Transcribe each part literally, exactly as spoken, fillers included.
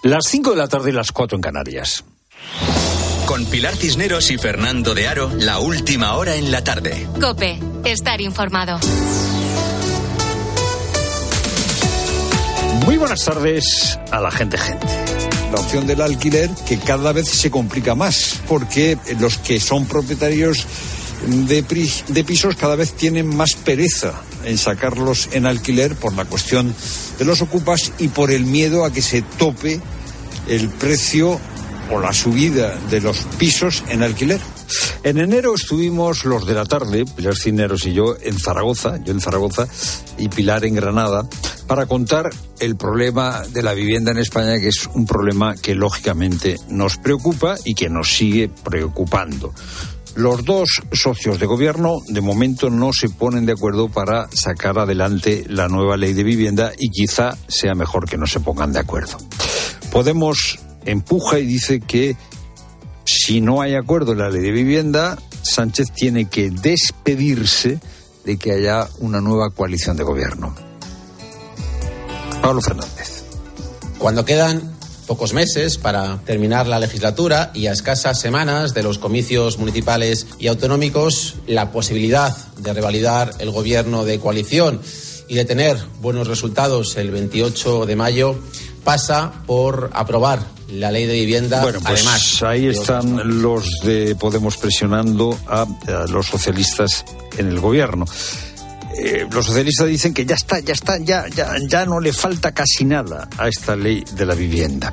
Las cinco de la tarde y las cuatro en Canarias. Con Pilar Cisneros y Fernando de Aro, la última hora en la tarde. COPE, estar informado. Muy buenas tardes a la gente gente. La opción del alquiler, que cada vez se complica más, porque los que son propietarios de, pri- de pisos cada vez tienen más pereza en sacarlos en alquiler por la cuestión de los ocupas y por el miedo a que se tope el precio o la subida de los pisos en alquiler. En enero estuvimos los de la tarde, Pilar Cisneros y yo, en Zaragoza, yo en Zaragoza y Pilar en Granada, para contar el problema de la vivienda en España, que es un problema que lógicamente nos preocupa y que nos sigue preocupando. Los dos socios de gobierno de momento no se ponen de acuerdo para sacar adelante la nueva ley de vivienda y quizá sea mejor que no se pongan de acuerdo. Podemos empuja y dice que si no hay acuerdo en la ley de vivienda, Sánchez tiene que despedirse de que haya una nueva coalición de gobierno. Pablo Fernández. Cuando quedan pocos meses para terminar la legislatura y a escasas semanas de los comicios municipales y autonómicos, la posibilidad de revalidar el gobierno de coalición y de tener buenos resultados el veintiocho de mayo pasa por aprobar la ley de vivienda. Bueno, pues además, ahí están los de Podemos presionando a, a los socialistas en el gobierno. Eh, los socialistas dicen que ya está, ya está, ya, ya, ya no le falta casi nada a esta ley de la vivienda.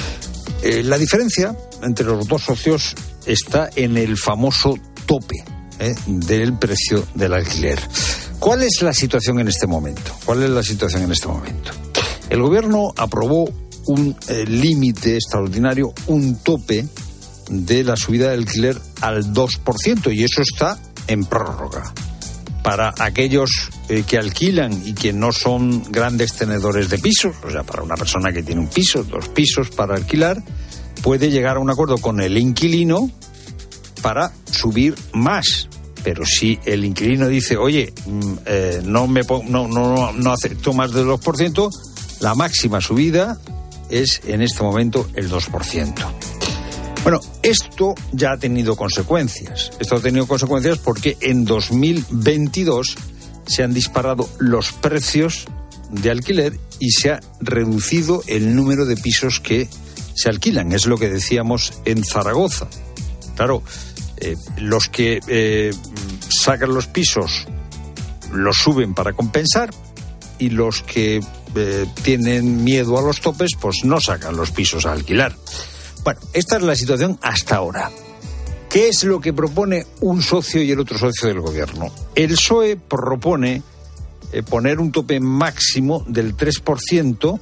Eh, la diferencia entre los dos socios está en el famoso tope eh, del precio del alquiler. ¿Cuál es la situación en este momento? ¿Cuál es la situación en este momento? El gobierno aprobó un eh, límite extraordinario, un tope de la subida del alquiler al dos por ciento, y eso está en prórroga. Para aquellos eh, que alquilan y que no son grandes tenedores de pisos, o sea, para una persona que tiene un piso, dos pisos para alquilar, puede llegar a un acuerdo con el inquilino para subir más. Pero si el inquilino dice, oye, eh, no me po- no, no, no acepto más del dos por ciento, la máxima subida es en este momento el dos por ciento. Bueno, esto ya ha tenido consecuencias. Esto ha tenido consecuencias porque en dos mil veintidós se han disparado los precios de alquiler y se ha reducido el número de pisos que se alquilan. Es lo que decíamos en Zaragoza. Claro, eh, los que eh, sacan los pisos los suben para compensar y los que eh, tienen miedo a los topes pues no sacan los pisos a alquilar. Bueno, esta es la situación hasta ahora. ¿Qué es lo que propone un socio y el otro socio del gobierno? El P S O E propone eh, poner un tope máximo del tres por ciento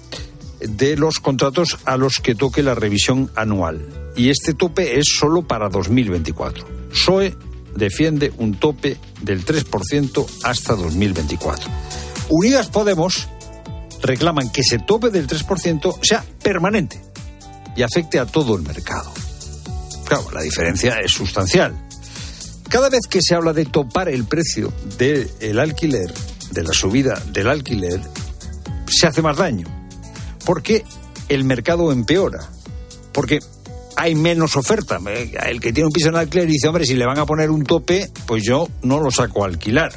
de los contratos a los que toque la revisión anual. Y este tope es solo para dos mil veinticuatro. P S O E defiende un tope del tres por ciento hasta dos mil veinticuatro. Unidas Podemos reclaman que ese tope del tres por ciento sea permanente y afecte a todo el mercado. Claro, la diferencia es sustancial. Cada vez que se habla de topar el precio del alquiler, de la subida del alquiler, se hace más daño, porque el mercado empeora, porque hay menos oferta. El que tiene un piso en alquiler dice, hombre, si le van a poner un tope, pues yo no lo saco a alquilar.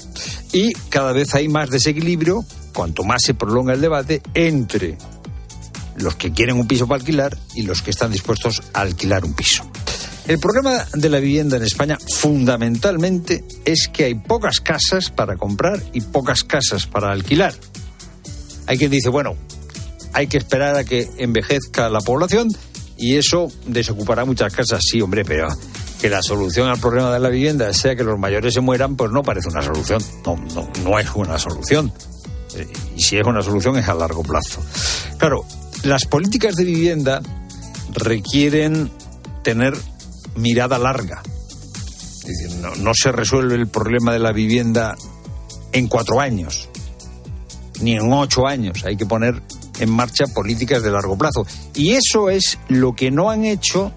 Y cada vez hay más desequilibrio, cuanto más se prolonga el debate, entre los que quieren un piso para alquilar y los que están dispuestos a alquilar un piso. El problema de la vivienda en España fundamentalmente es que hay pocas casas para comprar y pocas casas para alquilar. Hay quien dice, bueno, hay que esperar a que envejezca la población y eso desocupará muchas casas. Sí, hombre, pero que la solución al problema de la vivienda sea que los mayores se mueran, pues no parece una solución. No, no, no es una solución. Y si es una solución es a largo plazo. Claro, las políticas de vivienda requieren tener mirada larga. Es decir, no, no se resuelve el problema de la vivienda en cuatro años, ni en ocho años. Hay que poner en marcha políticas de largo plazo. Y eso es lo que no han hecho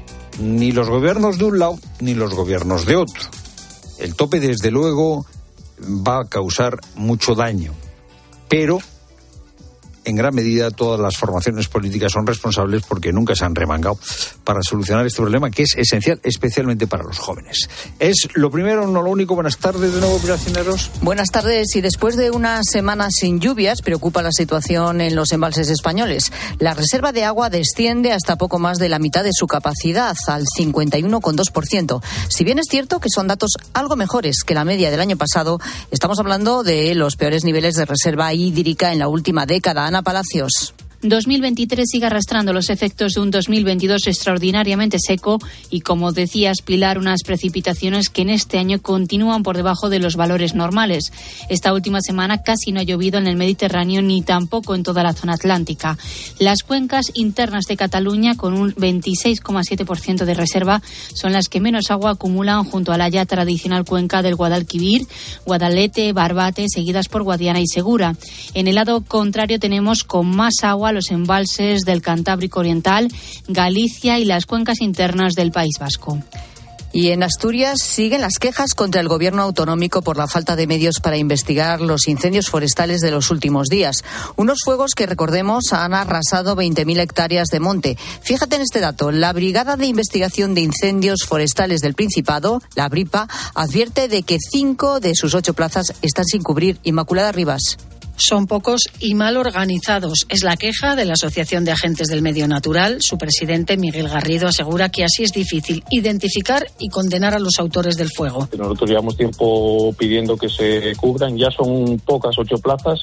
ni los gobiernos de un lado ni los gobiernos de otro. El tope, desde luego, va a causar mucho daño, pero en gran medida todas las formaciones políticas son responsables porque nunca se han remangado para solucionar este problema que es esencial, especialmente para los jóvenes. Es lo primero, no lo único. Buenas tardes de nuevo, Pilar Cisneros. Buenas tardes. Y después de unas semanas sin lluvias, preocupa la situación en los embalses españoles. La reserva de agua desciende hasta poco más de la mitad de su capacidad, al cincuenta y uno coma dos por ciento. Si bien es cierto que son datos algo mejores que la media del año pasado, estamos hablando de los peores niveles de reserva hídrica en la última década. Ana Palacios. dos mil veintitrés sigue arrastrando los efectos de un dos mil veintidós extraordinariamente seco y, como decías, Pilar, unas precipitaciones que en este año continúan por debajo de los valores normales. Esta última semana casi no ha llovido en el Mediterráneo ni tampoco en toda la zona atlántica. Las cuencas internas de Cataluña, con un veintiséis coma siete por ciento de reserva, son las que menos agua acumulan junto a la ya tradicional cuenca del Guadalquivir, Guadalete, Barbate, seguidas por Guadiana y Segura. En el lado contrario tenemos con más agua los embalses del Cantábrico Oriental, Galicia y las cuencas internas del País Vasco. Y en Asturias siguen las quejas contra el gobierno autonómico por la falta de medios para investigar los incendios forestales de los últimos días. Unos fuegos que, recordemos, han arrasado veinte mil hectáreas de monte. Fíjate en este dato. La Brigada de Investigación de Incendios Forestales del Principado, la BRIPA, advierte de que cinco de sus ocho plazas están sin cubrir. Inmaculada Rivas. Son pocos y mal organizados. Es la queja de la Asociación de Agentes del Medio Natural. Su presidente, Miguel Garrido, asegura que así es difícil identificar y condenar a los autores del fuego. Nosotros llevamos tiempo pidiendo que se cubran. Ya son pocas, ocho plazas.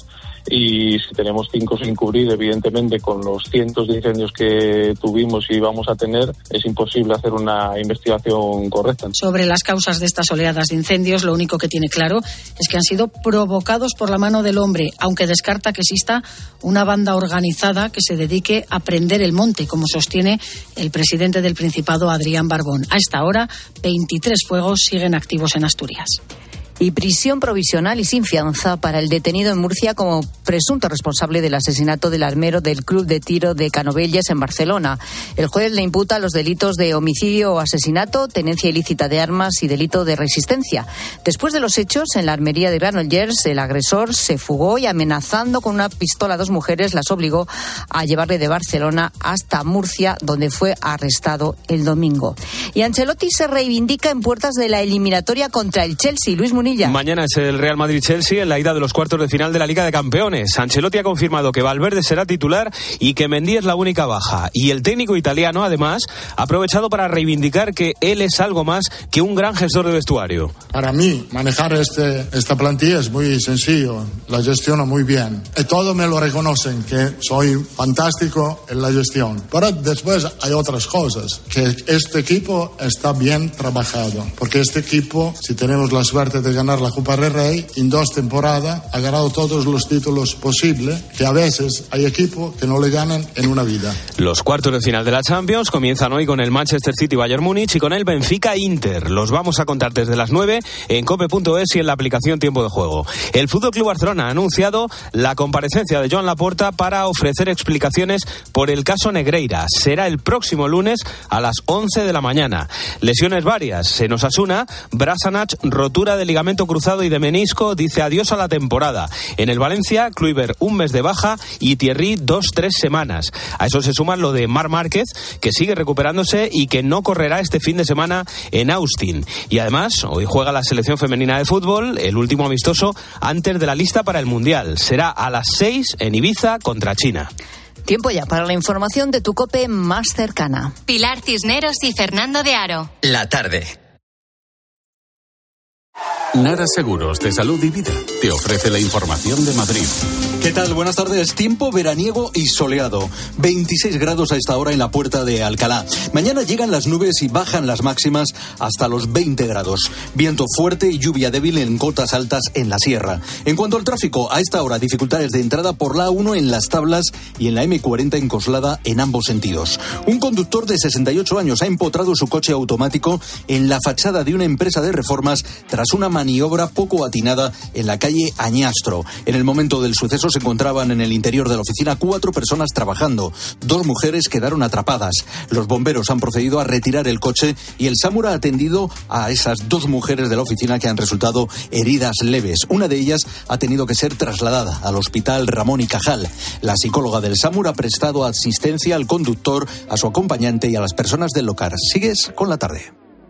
Y si tenemos cinco sin cubrir, evidentemente con los cientos de incendios que tuvimos y vamos a tener, es imposible hacer una investigación correcta. Sobre las causas de estas oleadas de incendios, lo único que tiene claro es que han sido provocados por la mano del hombre, aunque descarta que exista una banda organizada que se dedique a prender el monte, como sostiene el presidente del Principado, Adrián Barbón. A esta hora, veintitrés fuegos siguen activos en Asturias. Y prisión provisional y sin fianza para el detenido en Murcia como presunto responsable del asesinato del armero del club de tiro de Canovelles en Barcelona. El juez le imputa los delitos de homicidio o asesinato, tenencia ilícita de armas y delito de resistencia. Después de los hechos, en la armería de Granollers, el agresor se fugó y, amenazando con una pistola a dos mujeres, las obligó a llevarle de Barcelona hasta Murcia, donde fue arrestado el domingo. Y Ancelotti se reivindica en puertas de la eliminatoria contra el Chelsea. Luis Munilla. Mañana es el Real Madrid-Chelsea en la ida de los cuartos de final de la Liga de Campeones. Ancelotti ha confirmado que Valverde será titular y que Mendy es la única baja. Y el técnico italiano, además, ha aprovechado para reivindicar que él es algo más que un gran gestor de vestuario. Para mí, manejar este, esta plantilla es muy sencillo. La gestiono muy bien. Y todos me lo reconocen, que soy fantástico en la gestión. Pero después hay otras cosas. Que este equipo está bien trabajado. Porque este equipo, si tenemos la suerte de ganar la Copa del Rey, en dos temporadas ha ganado todos los títulos posibles, que a veces hay equipos que no le ganan en una vida. Los cuartos de final de la Champions comienzan hoy con el Manchester City-Bayern Múnich y con el Benfica-Inter. Los vamos a contar desde las nueve en cope punto es y en la aplicación Tiempo de Juego. El F C Barcelona ha anunciado la comparecencia de Joan Laporta para ofrecer explicaciones por el caso Negreira. Será el próximo lunes a las once de la mañana. Lesiones varias. En Osasuna, Brasanac, rotura de ligamento cruzado y de menisco, dice adiós a la temporada. En el Valencia, Kluivert un mes de baja y Thierry dos, tres semanas. A eso se suma lo de Marc Márquez, que sigue recuperándose y que no correrá este fin de semana en Austin. Y además, hoy juega la selección femenina de fútbol, el último amistoso antes de la lista para el Mundial. Será a las seis en Ibiza contra China. Tiempo ya para la información de tu COPE más cercana. Pilar Cisneros y Fernando de Aro. La tarde. Nara Seguros de Salud y Vida te ofrece la información de Madrid. ¿Qué tal? Buenas tardes. Tiempo veraniego y soleado. veintiséis grados a esta hora en la Puerta de Alcalá. Mañana llegan las nubes y bajan las máximas hasta los veinte grados. Viento fuerte y lluvia débil en cotas altas en la sierra. En cuanto al tráfico, a esta hora dificultades de entrada por la A uno en Las Tablas y en la eme cuarenta en Coslada en ambos sentidos. Un conductor de sesenta y ocho años ha empotrado su coche automático en la fachada de una empresa de reformas tras una maniobra poco atinada en la calle calle Añastro. En el momento del suceso se encontraban en el interior de la oficina cuatro personas trabajando. Dos mujeres quedaron atrapadas. Los bomberos han procedido a retirar el coche y el SAMUR ha atendido a esas dos mujeres de la oficina que han resultado heridas leves. Una de ellas ha tenido que ser trasladada al hospital Ramón y Cajal. La psicóloga del SAMUR ha prestado asistencia al conductor, a su acompañante y a las personas del local. Sigues con la tarde.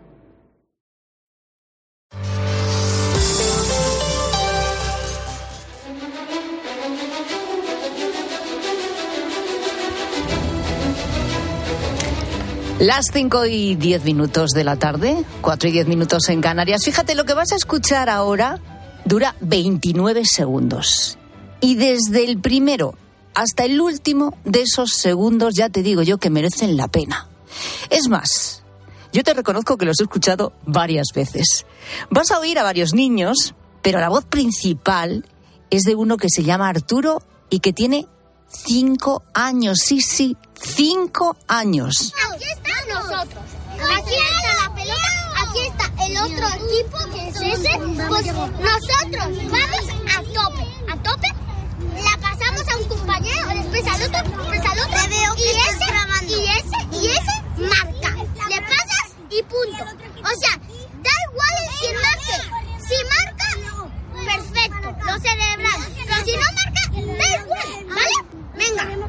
Las cinco y diez minutos de la tarde, cuatro y diez minutos en Canarias. Fíjate, lo que vas a escuchar ahora dura veintinueve segundos. Y desde el primero hasta el último de esos segundos ya te digo yo que merecen la pena. Es más, yo te reconozco que los he escuchado varias veces. Vas a oír a varios niños, pero la voz principal es de uno que se llama Arturo y que tiene cinco años. Sí, sí, cinco años. Aquí están nosotros. Aquí está la pelota. Aquí está el otro equipo que es ese. Pues nosotros vamos a tope. A tope. La pasamos a un compañero, después al otro, después al otro. Te veo que y, ese, grabando. y ese, y ese marca. Le pasas y punto. O sea, da igual el quien marque. Si marca, perfecto, lo celebramos. Pero si no marca, da igual, ¿vale? Venga,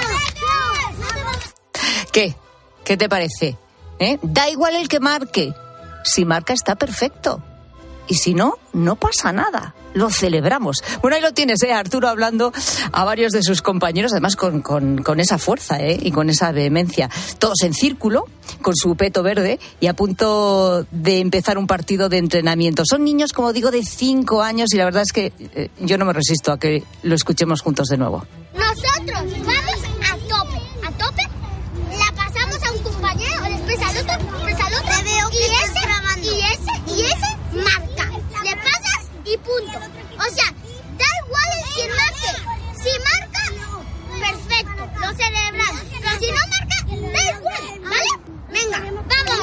vamos. ¿Qué? ¿Qué te parece? ¿Eh? Da igual el que marque. Si marca está perfecto. Y si no, no pasa nada. Lo celebramos. Bueno, ahí lo tienes, ¿eh? Arturo hablando a varios de sus compañeros, además con, con, con esa fuerza, ¿eh? Y con esa vehemencia. Todos en círculo, con su peto verde y a punto de empezar un partido de entrenamiento. Son niños, como digo, de cinco años y la verdad es que eh, yo no me resisto a que lo escuchemos juntos de nuevo. Nosotros vamos a tope, a tope. La pasamos a un compañero, después al otro, después al otro. Te veo que y ese, grabando. y ese, y ese marca. Le pasas y punto. O sea, da igual el quien marque. Si marca, perfecto, lo celebramos. Pero si no marca, da igual, ¿vale? Venga,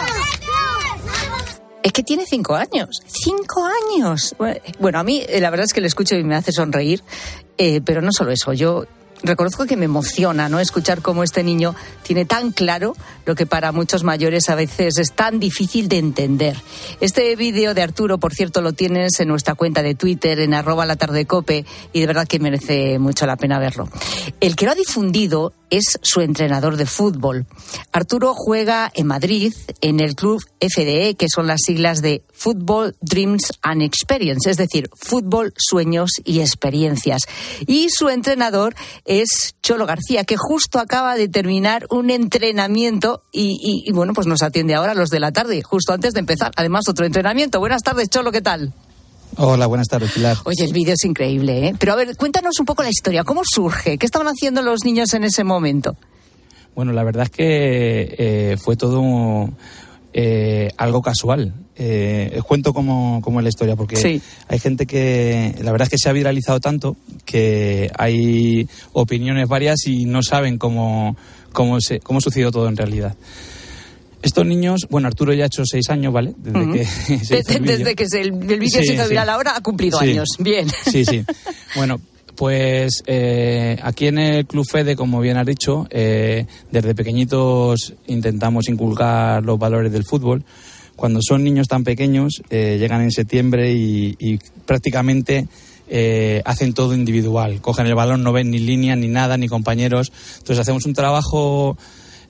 vamos. Es que tiene cinco años. ¡Cinco años! Bueno, a mí la verdad es que le escucho y me hace sonreír, eh, pero no solo eso. Yo reconozco que me emociona, ¿no?, escuchar cómo este niño tiene tan claro lo que para muchos mayores a veces es tan difícil de entender. Este vídeo de Arturo, por cierto, lo tienes en nuestra cuenta de Twitter, en arroba latardecope, y de verdad que merece mucho la pena verlo. El que lo ha difundido es su entrenador de fútbol. Arturo juega en Madrid, en el club F D E, que son las siglas de Football Dreams and Experience, es decir, fútbol, sueños y experiencias. Y su entrenador es Cholo García, que justo acaba de terminar un entrenamiento y, y, y bueno, pues nos atiende ahora a los de la tarde, justo antes de empezar. Además, otro entrenamiento. Buenas tardes, Cholo, ¿qué tal? Hola, buenas tardes, Pilar. Oye, el vídeo es increíble, ¿eh? Pero a ver, cuéntanos un poco la historia. ¿Cómo surge? ¿Qué estaban haciendo los niños en ese momento? Bueno, la verdad es que eh, fue todo eh, algo casual. Eh, os cuento cómo, cómo es la historia, porque sí. Hay gente que, la verdad es que se ha viralizado tanto que hay opiniones varias y no saben cómo, cómo, se, cómo sucedió todo en realidad. Estos niños, bueno, Arturo ya ha hecho seis años, ¿vale? Desde uh-huh. que se hizo el vídeo. Desde que se, el, el vídeo sí, se hizo viral sí. ahora ha cumplido sí. años. Bien. Sí, sí. Bueno, pues eh, aquí en el Club Fede, como bien has dicho, eh, desde pequeñitos intentamos inculcar los valores del fútbol. Cuando son niños tan pequeños, eh, llegan en septiembre y, y prácticamente eh, hacen todo individual. Cogen el balón, no ven ni línea, ni nada, ni compañeros. Entonces hacemos un trabajo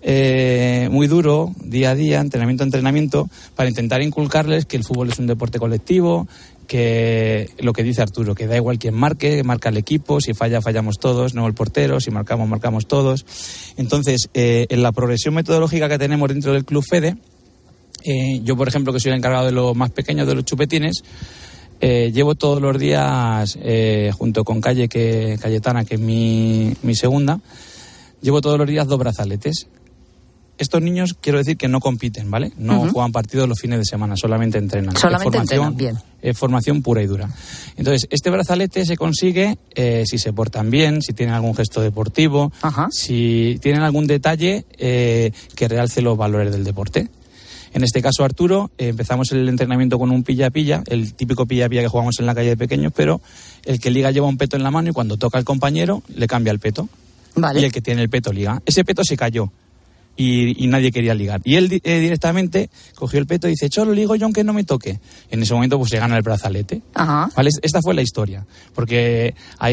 Eh, muy duro, día a día, entrenamiento a entrenamiento, para intentar inculcarles que el fútbol es un deporte colectivo, que lo que dice Arturo, que da igual quién marque, marca el equipo, si falla, fallamos todos, no el portero, si marcamos, marcamos todos. Entonces, eh, en la progresión metodológica que tenemos dentro del Club Fede, eh, yo, por ejemplo, que soy el encargado de los más pequeños, de los chupetines, eh, llevo todos los días, eh, junto con Calle, que, Cayetana, que es mi, mi segunda, llevo todos los días dos brazaletes. Estos niños, quiero decir que no compiten, ¿vale? No uh-huh. juegan partidos los fines de semana, solamente entrenan. Solamente entrenan, bien. Es formación pura y dura. Entonces, este brazalete se consigue eh, si se portan bien, si tienen algún gesto deportivo, uh-huh. si tienen algún detalle eh, que realce los valores del deporte. En este caso, Arturo, eh, empezamos el entrenamiento con un pilla-pilla, el típico pilla-pilla que jugamos en la calle de pequeños, pero el que liga lleva un peto en la mano y cuando toca al compañero le cambia el peto. Vale. Y el que tiene el peto liga. Ese peto se cayó y, y nadie quería ligar. Y él eh, directamente cogió el peto y dice, Cholo, ligo yo aunque no me toque. En ese momento pues se gana el brazalete. Ajá. ¿Vale? Esta fue la historia. Porque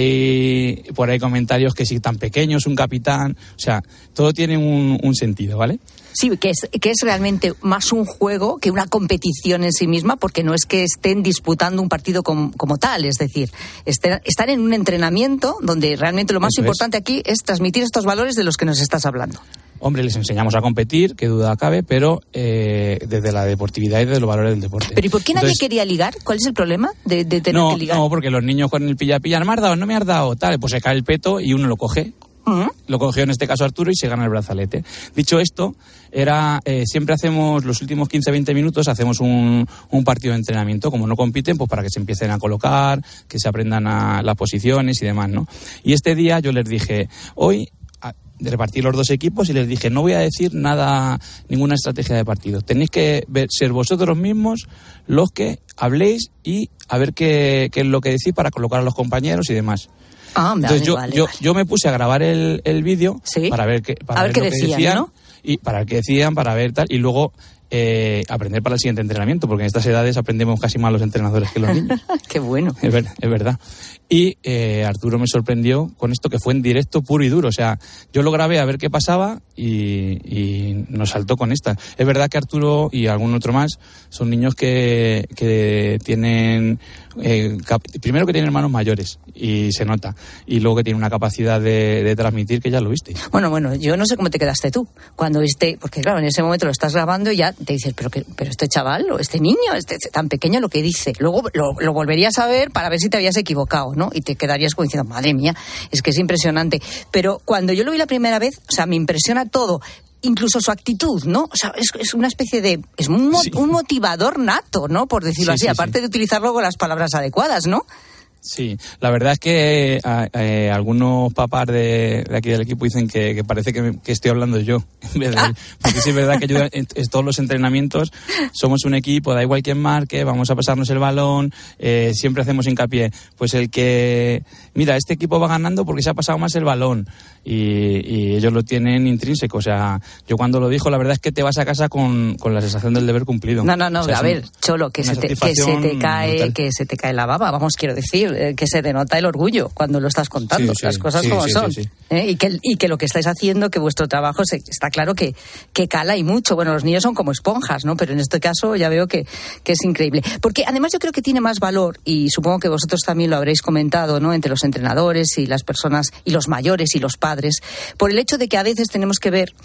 hay por ahí comentarios que si tan pequeños, un capitán... O sea, todo tiene un, un sentido, ¿vale? Sí, que es, que es realmente más un juego que una competición en sí misma, porque no es que estén disputando un partido como, como tal, es decir, estén, están en un entrenamiento donde realmente lo más Eso importante es. aquí es transmitir estos valores de los que nos estás hablando. Hombre, les enseñamos a competir, qué duda cabe, pero eh, desde la deportividad y desde los valores del deporte. ¿Pero y por qué nadie Entonces, quería ligar? ¿Cuál es el problema de, de tener no, que ligar? No, porque los niños con el pilla-pilla, no me has dado, no me has dado, tal, pues se cae el peto y uno lo coge. Uh-huh. Lo cogió en este caso Arturo y se gana el brazalete. Dicho esto, era eh, siempre hacemos los últimos quince a veinte minutos hacemos un, un partido de entrenamiento. Como no compiten, pues para que se empiecen a colocar, que se aprendan a las posiciones y demás, ¿no? Y este día yo les dije, hoy a, repartí los dos equipos y les dije, no voy a decir nada, ninguna estrategia de partido. Tenéis que ver, ser vosotros mismos los que habléis y a ver qué, qué es lo que decís para colocar a los compañeros y demás. Ah, vale, Entonces yo, vale, yo, vale. yo me puse a grabar el, el vídeo ¿Sí? para ver qué, para a ver, ver qué lo que decían, decían, ¿no? Y para ver qué decían, para ver tal, y luego eh, aprender para el siguiente entrenamiento, porque en estas edades aprendemos casi más los entrenadores que los niños. Qué bueno. Es, ver, es verdad. Y eh, Arturo me sorprendió con esto que fue en directo puro y duro. O sea, yo lo grabé a ver qué pasaba y, y nos saltó con esta. Es verdad que Arturo y algún otro más son niños que, que tienen... Eh, cap- primero que tienen hermanos mayores y se nota. Y luego que tienen una capacidad de, de transmitir que ya lo viste. Bueno, bueno, yo no sé cómo te quedaste tú cuando viste, porque claro, en ese momento lo estás grabando y ya te dices, pero que, pero este chaval o este niño, este, este tan pequeño lo que dice. Luego lo, lo volverías a ver para ver si te habías equivocado, ¿no? Y te quedarías como diciendo, madre mía, es que es impresionante. Pero cuando yo lo vi la primera vez, o sea, me impresiona todo. Incluso su actitud, ¿no? O sea, es, es una especie de... Es un, mo- Sí. un motivador nato, ¿no? Por decirlo Sí, así, sí, aparte sí. de utilizar luego las palabras adecuadas, ¿no? Sí, la verdad es que eh, eh, algunos papás de, de aquí del equipo dicen que, que parece que, me- que estoy hablando yo, en vez de él. Porque sí es verdad que yo en, en todos los entrenamientos somos un equipo, da igual quién marque, vamos a pasarnos el balón, eh, siempre hacemos hincapié. Pues el que, mira, este equipo va ganando porque se ha pasado más el balón y, y ellos lo tienen intrínseco. O sea, yo cuando lo dijo, la verdad es que te vas a casa con, con la sensación del deber cumplido. No, no, no, O sea, a es ver, un- Cholo, que una se, te, que se satisfacción te cae, brutal. que se te cae la baba, vamos, quiero decir, eh, que se denota el orgullo cuando lo estás contando, Sí, sí, las cosas sí, como sí, son. sí, sí. ¿eh? Y, que, y que lo que estáis haciendo, que vuestro trabajo se, está claro que, que cala y mucho. Bueno, los niños son como esponjas, ¿no? Pero en este caso ya veo que, que es increíble. Porque además yo creo que tiene más valor, y supongo que vosotros también lo habréis comentado, ¿no? Entre los entrenadores y las personas, y los mayores y los padres, por el hecho de que a veces tenemos que ver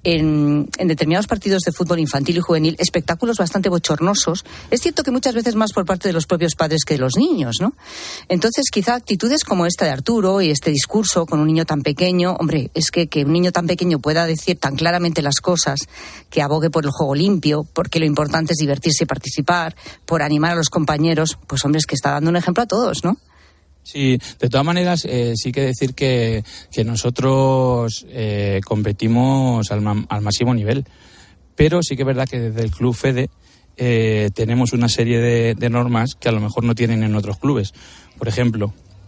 en, en determinados partidos de fútbol infantil y juvenil espectáculos bastante bochornosos. Es cierto que muchas veces más por parte de los propios padres que de los niños, ¿no? Entonces, quizá actitudes como esta de Arturo y este discurso con un niño tan pequeño, hombre, es que, que un niño tan pequeño pueda decir tan claramente las cosas, que abogue por el juego limpio, porque lo importante es divertirse y participar, por animar a los compañeros, pues hombre, es que está dando un ejemplo a todos, ¿no? Sí, de todas maneras, eh, sí que decir que, que nosotros eh, competimos al, ma- al máximo nivel, pero sí que es verdad que desde el Club Fede eh, tenemos una serie de, de normas que a lo mejor no tienen en otros clubes. Por ejemplo,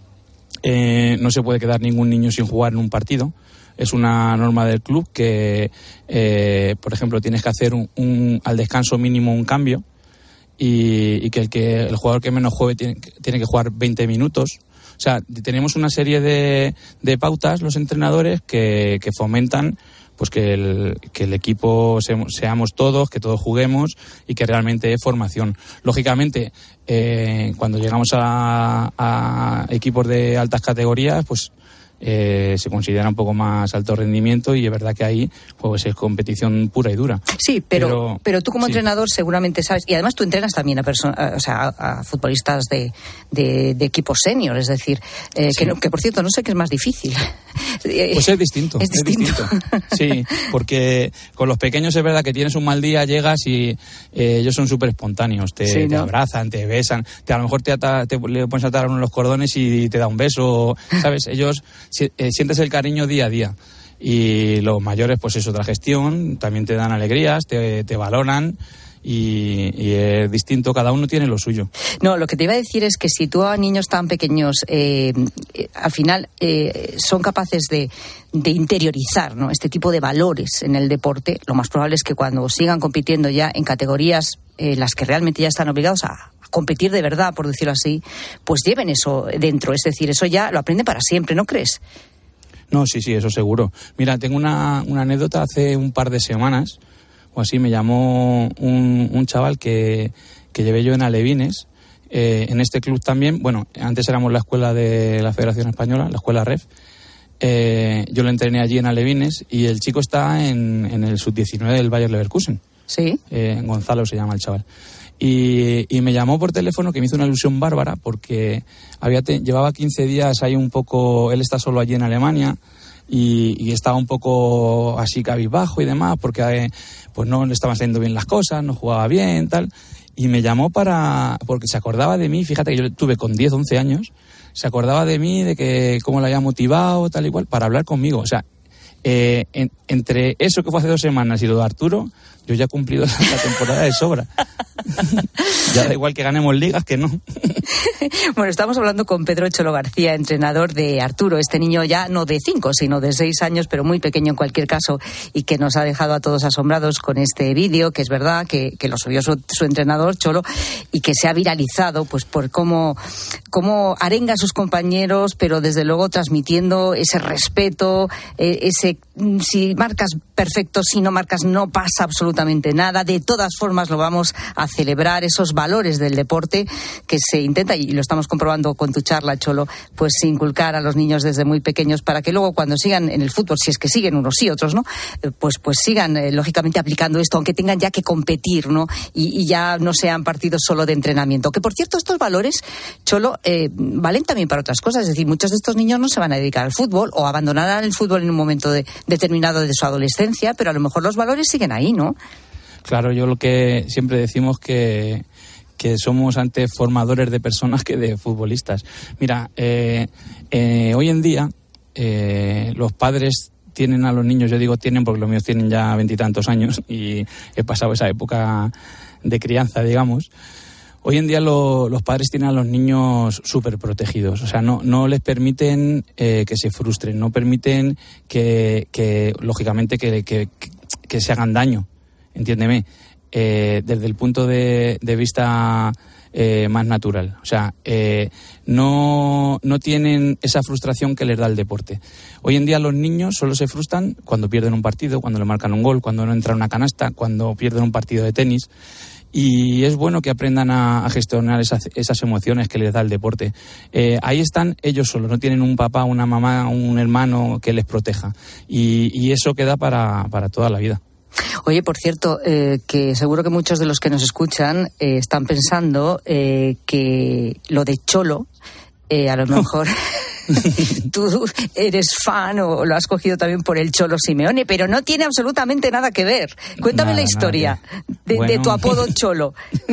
eh, no se puede quedar ningún niño sin jugar en un partido. Es una norma del club que, eh, por ejemplo, tienes que hacer un, un, al descanso mínimo un cambio y, y que el que el jugador que menos juegue tiene, tiene que jugar veinte minutos. O sea, tenemos una serie de, de pautas los entrenadores que, que fomentan pues que el, que el equipo se, seamos todos, que todos juguemos y que realmente es formación. Lógicamente, eh, cuando llegamos a, a equipos de altas categorías, pues Eh, se considera un poco más alto rendimiento y es verdad que ahí pues es competición pura y dura. Sí, pero, pero, pero tú como sí. entrenador seguramente sabes, y además tú entrenas también a, perso- a, o sea, a, a futbolistas de, de, de equipos senior, es decir, eh, sí. que, no, que por cierto no sé qué es más difícil. Pues es distinto, es distinto. Es distinto. Sí, porque con los pequeños es verdad que tienes un mal día, llegas y eh, ellos son súper espontáneos, te, sí, ¿no? te abrazan, te besan, te, a lo mejor te, ata, te le pones a atar a uno los cordones y te da un beso, ¿sabes? Ellos... sientes el cariño día a día. Y los mayores, pues es otra gestión, también te dan alegrías, te, te valoran. Y, y es distinto, cada uno tiene lo suyo. No, lo que te iba a decir es que si tú a niños tan pequeños, eh, eh, al final eh, son capaces de, de interiorizar, ¿no?, este tipo de valores en el deporte, lo más probable es que cuando sigan compitiendo ya en categorías eh, las que realmente ya están obligados a, a competir de verdad, por decirlo así, pues lleven eso dentro, es decir, eso ya lo aprenden para siempre, ¿no crees? No, sí, sí, eso seguro. Mira, tengo una, una anécdota. Hace un par de semanas o así me llamó un, un chaval que, que llevé yo en Alevines, eh, en este club también. Bueno, antes éramos la escuela de la Federación Española, la escuela R E F. Eh, yo lo entrené allí en Alevines y el chico está en, en el sub diecinueve del Bayer Leverkusen. Sí. Eh, Gonzalo se llama el chaval. Y, y me llamó por teléfono, que me hizo una ilusión bárbara, porque había te, llevaba quince días ahí un poco, él está solo allí en Alemania, y, y estaba un poco así cabizbajo y demás, porque eh, pues no le estaban saliendo bien las cosas, no jugaba bien, tal. Y me llamó para, porque se acordaba de mí, fíjate que yo tuve con diez, once años, se acordaba de mí, de que cómo le había motivado, tal y cual, para hablar conmigo. O sea, eh, en, entre eso que fue hace dos semanas y lo de Arturo, yo ya he cumplido la temporada de sobra. Ya da igual que ganemos ligas que no. Bueno, estamos hablando con Pedro Cholo García, entrenador de Arturo, este niño ya no de cinco, sino de seis años, pero muy pequeño en cualquier caso, y que nos ha dejado a todos asombrados con este vídeo, que es verdad, que, que lo subió su, su entrenador, Cholo, y que se ha viralizado pues por cómo, cómo arenga a sus compañeros, pero desde luego transmitiendo ese respeto, eh, ese si marcas perfecto, si no marcas no pasa absolutamente nada, de todas formas lo vamos a celebrar, esos valores del deporte que se intenta, y lo estamos comprobando con tu charla, Cholo, pues inculcar a los niños desde muy pequeños para que luego cuando sigan en el fútbol, si es que siguen unos sí, otros no, pues pues sigan eh, lógicamente aplicando esto, aunque tengan ya que competir, ¿no? Y, y ya no sean partidos solo de entrenamiento. Que por cierto, estos valores, Cholo, eh, valen también para otras cosas, es decir, muchos de estos niños no se van a dedicar al fútbol o abandonarán el fútbol en un momento de, determinado de su adolescencia, pero a lo mejor los valores siguen ahí, ¿no? Claro, yo lo que siempre decimos que que somos antes formadores de personas que de futbolistas. Mira, eh, eh, hoy en día eh, los padres tienen a los niños, yo digo tienen porque los míos tienen ya veintitantos años y he pasado esa época de crianza, digamos. Hoy en día lo, los padres tienen a los niños súper protegidos, o sea, no, no les permiten eh, que se frustren, no permiten que, que lógicamente, que, que, que se hagan daño, entiéndeme. Eh, desde el punto de, de vista eh, más natural. O sea, eh, no, no tienen esa frustración que les da el deporte. Hoy en día los niños solo se frustran cuando pierden un partido, cuando le marcan un gol, cuando no entra una canasta, cuando pierden un partido de tenis. Y es bueno que aprendan a, a gestionar esas, esas emociones que les da el deporte. Eh, ahí están ellos solos, no tienen un papá, una mamá, un hermano que les proteja. Y, y eso queda para, para toda la vida. Oye, por cierto, eh, que seguro que muchos de los que nos escuchan eh, están pensando eh, que lo de Cholo, eh, a lo mejor tú eres fan o lo has cogido también por el Cholo Simeone, pero no tiene absolutamente nada que ver. Cuéntame nada, la historia de, bueno. de tu apodo Cholo.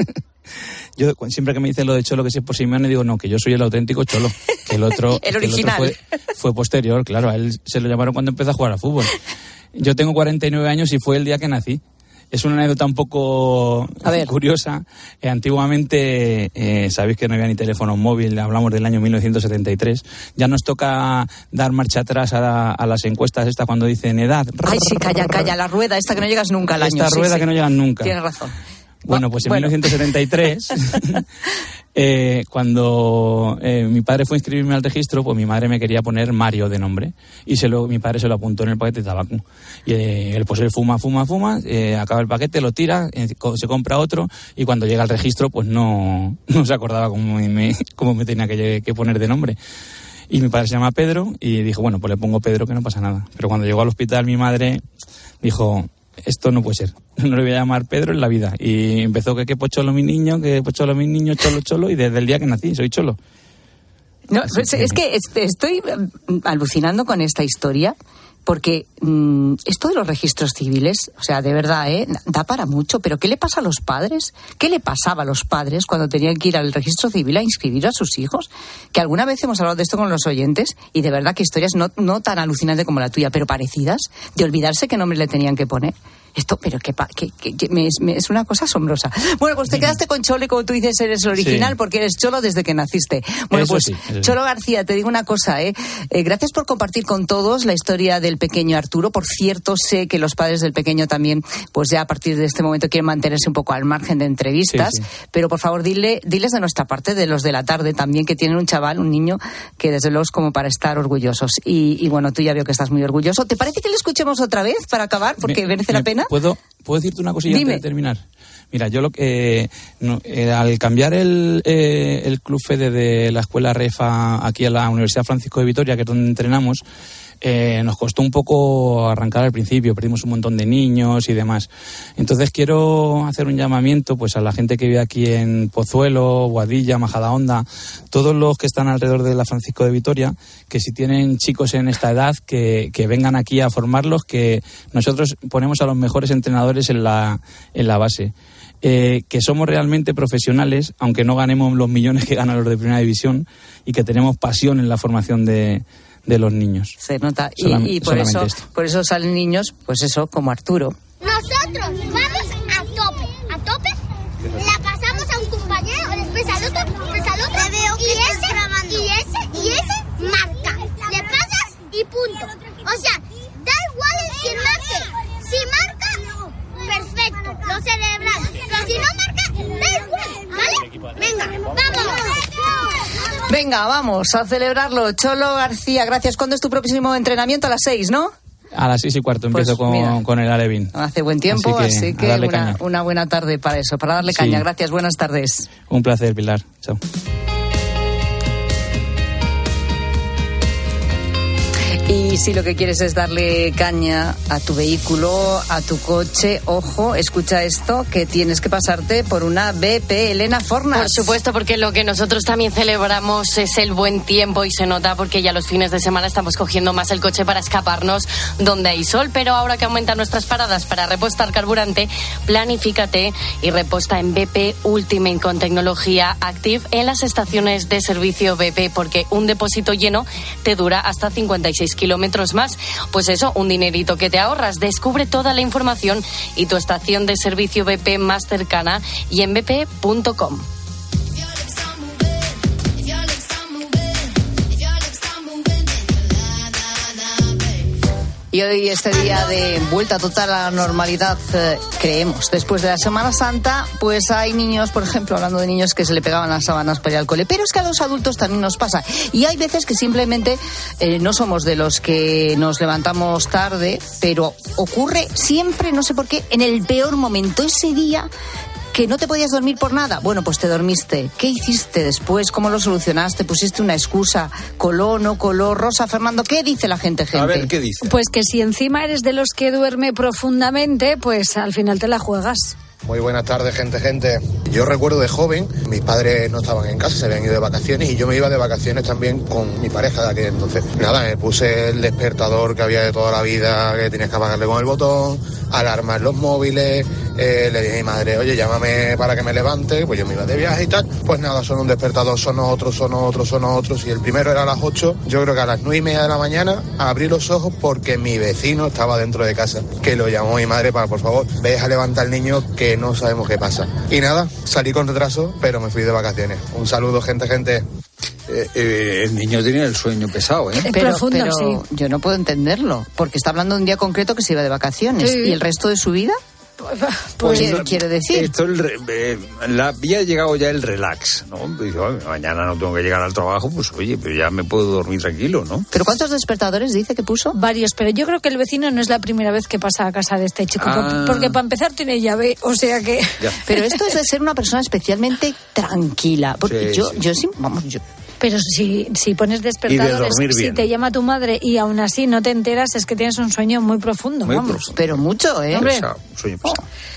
Yo siempre que me dicen lo de Cholo, que si es por Simeone, digo no, que yo soy el auténtico Cholo, que el otro, el original. Que el otro fue, fue posterior, claro, a él se lo llamaron cuando empezó a jugar al fútbol. Yo tengo cuarenta y nueve años y fue el día que nací. Es una anécdota un poco curiosa. Eh, antiguamente, eh, sabéis que no había ni teléfono móvil, hablamos del año mil novecientos setenta y tres. Ya nos toca dar marcha atrás a, la, a las encuestas estas cuando dicen edad. Ay, sí, calla, calla, la rueda esta que no llegas nunca al año. Esta rueda sí, que sí. no llegan nunca. Tienes razón. Bueno, pues en bueno. mil novecientos setenta y tres, eh, cuando eh, mi padre fue a inscribirme al registro, pues mi madre me quería poner Mario de nombre. Y se lo, mi padre se lo apuntó en el paquete de tabaco. Y eh, él, pues él fuma, fuma, fuma, eh, acaba el paquete, lo tira, eh, se compra otro, y cuando llega al registro, pues no, no se acordaba cómo me, cómo me tenía que, que poner de nombre. Y mi padre se llama Pedro, y dijo, bueno, pues le pongo Pedro, que no pasa nada. Pero cuando llegó al hospital, mi madre dijo, esto no puede ser, no le voy a llamar Pedro en la vida. Y empezó que que pocholo mi niño, que pocholo mi niño, cholo, cholo, y desde el día que nací soy Cholo. No, pues es que estoy alucinando con esta historia, porque mmm, esto de los registros civiles, o sea, de verdad, ¿eh? Da para mucho, pero ¿qué le pasa a los padres? ¿Qué le pasaba a los padres cuando tenían que ir al registro civil a inscribir a sus hijos? Que alguna vez hemos hablado de esto con los oyentes, y de verdad que historias no, no tan alucinantes como la tuya, pero parecidas, de olvidarse qué nombre le tenían que poner. Esto, pero que, que, que, que me, me, es una cosa asombrosa. Bueno, pues te quedaste con Cholo y, como tú dices, eres el original, sí, porque eres Cholo desde que naciste. Bueno, eso pues sí, Cholo García, te digo una cosa, ¿eh? ¿eh? Gracias por compartir con todos la historia del pequeño Arturo. Por cierto, sé que los padres del pequeño también, pues ya a partir de este momento quieren mantenerse un poco al margen de entrevistas, sí, sí. Pero por favor, dile, diles de nuestra parte, de los de la tarde también, que tienen un chaval, un niño, que desde luego es como para estar orgullosos. Y, y bueno, tú ya veo que estás muy orgulloso. ¿Te parece que le escuchemos otra vez para acabar? Porque me, merece me, la pena. ¿Puedo? ¿Puedo decirte una cosilla Dime. antes de terminar? Mira, yo lo que eh, no, eh, al cambiar el, eh, el Club Fede de la Escuela Refa aquí a la Universidad Francisco de Vitoria, que es donde entrenamos, eh, nos costó un poco arrancar al principio, perdimos un montón de niños y demás. Entonces quiero hacer un llamamiento pues a la gente que vive aquí en Pozuelo, Boadilla, Majadahonda, todos los que están alrededor de la Francisco de Vitoria, que si tienen chicos en esta edad, que, que vengan aquí a formarlos, que nosotros ponemos a los mejores entrenadores en la, en la base. Eh, que somos realmente profesionales, aunque no ganemos los millones que ganan los de Primera División, y que tenemos pasión en la formación de, de los niños. Se nota. Solam- y, y por eso esto. por eso salen niños, pues eso, como Arturo. Nosotros vamos a tope, a tope, la pasamos a un compañero, después al otro, después al otro, y ese, y ese, y ese marca. Le pasas y punto. O sea, da igual el quien marque. Si marca, perfecto, lo celebramos. Pero si no marca, da igual, ¿vale? Venga, vamos. Venga, vamos a celebrarlo. Cholo García, gracias. ¿Cuándo es tu próximo entrenamiento? A las seis, ¿no? A las seis y cuarto empiezo pues, con, con el Alevín. Hace buen tiempo, así que, así que una, una buena tarde para eso, para darle caña. Sí. Gracias, buenas tardes. Un placer, Pilar. Chao. Y si lo que quieres es darle caña a tu vehículo, a tu coche, ojo, escucha esto, que tienes que pasarte por una B P, Elena Fornas. Por supuesto, porque lo que nosotros también celebramos es el buen tiempo, y se nota porque ya los fines de semana estamos cogiendo más el coche para escaparnos donde hay sol. Pero ahora que aumentan nuestras paradas para repostar carburante, planifícate y reposta en B P Ultimate con tecnología Active en las estaciones de servicio B P, porque un depósito lleno te dura hasta cincuenta y seis kilómetros más. Pues eso, un dinerito que te ahorras. Descubre toda la información y tu estación de servicio B P más cercana y en b p punto com. Y hoy, este día de vuelta total a la normalidad, eh, creemos, después de la Semana Santa, pues hay niños, por ejemplo, hablando de niños, que se le pegaban las sábanas para ir al cole. Pero es que a los adultos también nos pasa. Y hay veces que simplemente eh, no somos de los que nos levantamos tarde, pero ocurre siempre, no sé por qué, en el peor momento, ese día que no te podías dormir por nada. Bueno, pues te dormiste. ¿Qué hiciste después? ¿Cómo lo solucionaste? ¿Pusiste una excusa? ¿Coló, no coló? Rosa, Fernando, ¿qué dice la gente, gente? A ver, ¿qué dice? Pues que si encima eres de los que duerme profundamente, pues al final te la juegas. Muy buenas tardes, gente, gente. Yo recuerdo de joven, mis padres no estaban en casa, se habían ido de vacaciones, y yo me iba de vacaciones también con mi pareja de aquel entonces. Nada, me puse el despertador que había de toda la vida, que tenías que apagarle con el botón, alarmar los móviles, eh, le dije a mi madre, oye, llámame para que me levante, pues yo me iba de viaje y tal. Pues nada, sonó un despertador, sonó otro, sonó otro, sonó otro, y el primero era a las ocho, yo creo que a las nueve y media de la mañana abrí los ojos porque mi vecino estaba dentro de casa, que lo llamó mi madre para, por favor, ves a levantar al niño que no sabemos qué pasa. Y nada, salí con retraso, pero me fui de vacaciones. Un saludo, gente, gente. Eh, eh, el niño tenía el sueño pesado, ¿eh? Pero, profundo, pero sí. Yo no puedo entenderlo, porque está hablando de un día concreto que se iba de vacaciones. Sí. ¿Y el resto de su vida? Pues, ¿Qué quiere decir? Esto el, eh, la, había llegado ya el relax, ¿no? Dice, mañana no tengo que llegar al trabajo, pues oye, pero ya me puedo dormir tranquilo, ¿no? ¿Pero cuántos despertadores dice que puso? Varios, pero yo creo que el vecino no es la primera vez que pasa a casa de este chico, ah. porque para empezar tiene llave, o sea que... Ya. Pero esto es de ser una persona especialmente tranquila, porque sí, yo, sí. yo sí, vamos, yo... Pero si, si pones despertadores, de si te llama tu madre y aún así no te enteras, es que tienes un sueño muy profundo, muy vamos. profundo. Pero mucho, ¿eh? Pesado, un sueño pesado. Oh.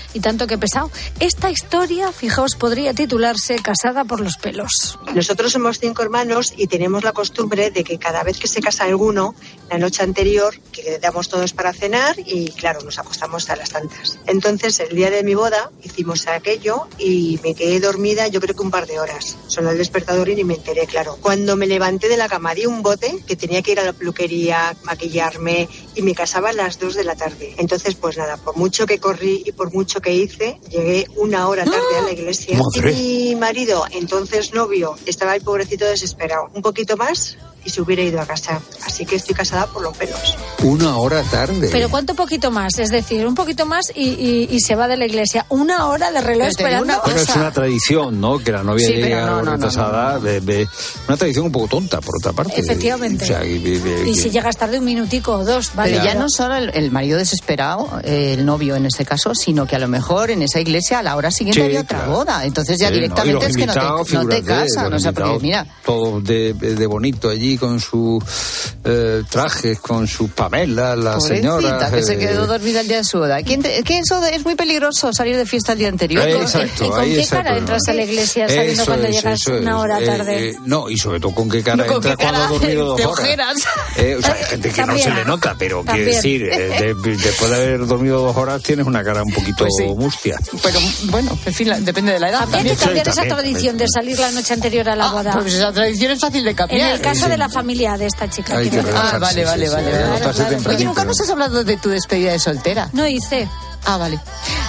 y tanto que he pesado. Esta historia, fijaos, podría titularse Casada por los pelos. Nosotros somos cinco hermanos y tenemos la costumbre de que cada vez que se casa alguno, la noche anterior, que quedamos todos para cenar y claro, nos acostamos a las tantas. Entonces, el día de mi boda hicimos aquello y me quedé dormida yo creo que un par de horas. Sonó el despertador y ni me enteré, claro. Cuando me levanté de la cama di un bote que tenía que ir a la peluquería, maquillarme y me casaba a las dos de la tarde. Entonces, pues nada, por mucho que corrí y por mucho que hice, llegué una hora tarde a la iglesia. ¡Madre! Y mi marido, entonces novio, estaba el pobrecito desesperado. Un poquito más y se hubiera ido a casa. Así que estoy casada por los pelos. Una hora tarde. Pero ¿cuánto poquito más? Es decir, un poquito más y, y, y se va de la iglesia. Una hora de reloj esperando. Una bueno, es una tradición, ¿no? Que la novia sí, llegue no, no, retrasada. No, no, no. De, de, una tradición un poco tonta, por otra parte. Efectivamente. O sea, y, y, y, y si llegas tarde un minutico o dos, vale. Pero ya no solo el, el marido desesperado, eh, el novio en este caso, sino que a lo mejor en esa iglesia a la hora siguiente sí, hay otra claro. boda. Entonces ya sí, directamente no, es que no te, no te casas. O sea, porque mira. Todo de, de bonito allí con su eh, trajes, con su Pamela, la Pobrecita, señora. que eh, se quedó dormida el día de su boda. ¿Quién te, que eso es muy peligroso salir de fiesta el día anterior. Eh, exacto, ¿Y con ahí qué exacto, cara entras a la iglesia sabiendo eso cuando es, llegas una es. hora tarde? Eh, eh, no, y sobre todo con qué cara no, entras cuando has dormido dos horas. Ojeras. Eh, o sea, hay gente que También. no se le nota, pero quiero decir, eh, de, después de haber dormido dos horas tienes una cara un poquito pues sí. mustia. Pero bueno, en fin, depende de la edad. Habría que cambiar sí, esa también, tradición también. de salir la noche anterior a la boda. Ah, pues esa tradición es fácil de cambiar. En el caso sí. de la familia de esta chica. Hay que ah, vale, vale, sí, vale. Sí, vale, vale. vale. Oye, ¿nunca nos has hablado de tu despedida de soltera? No hice. Ah, vale.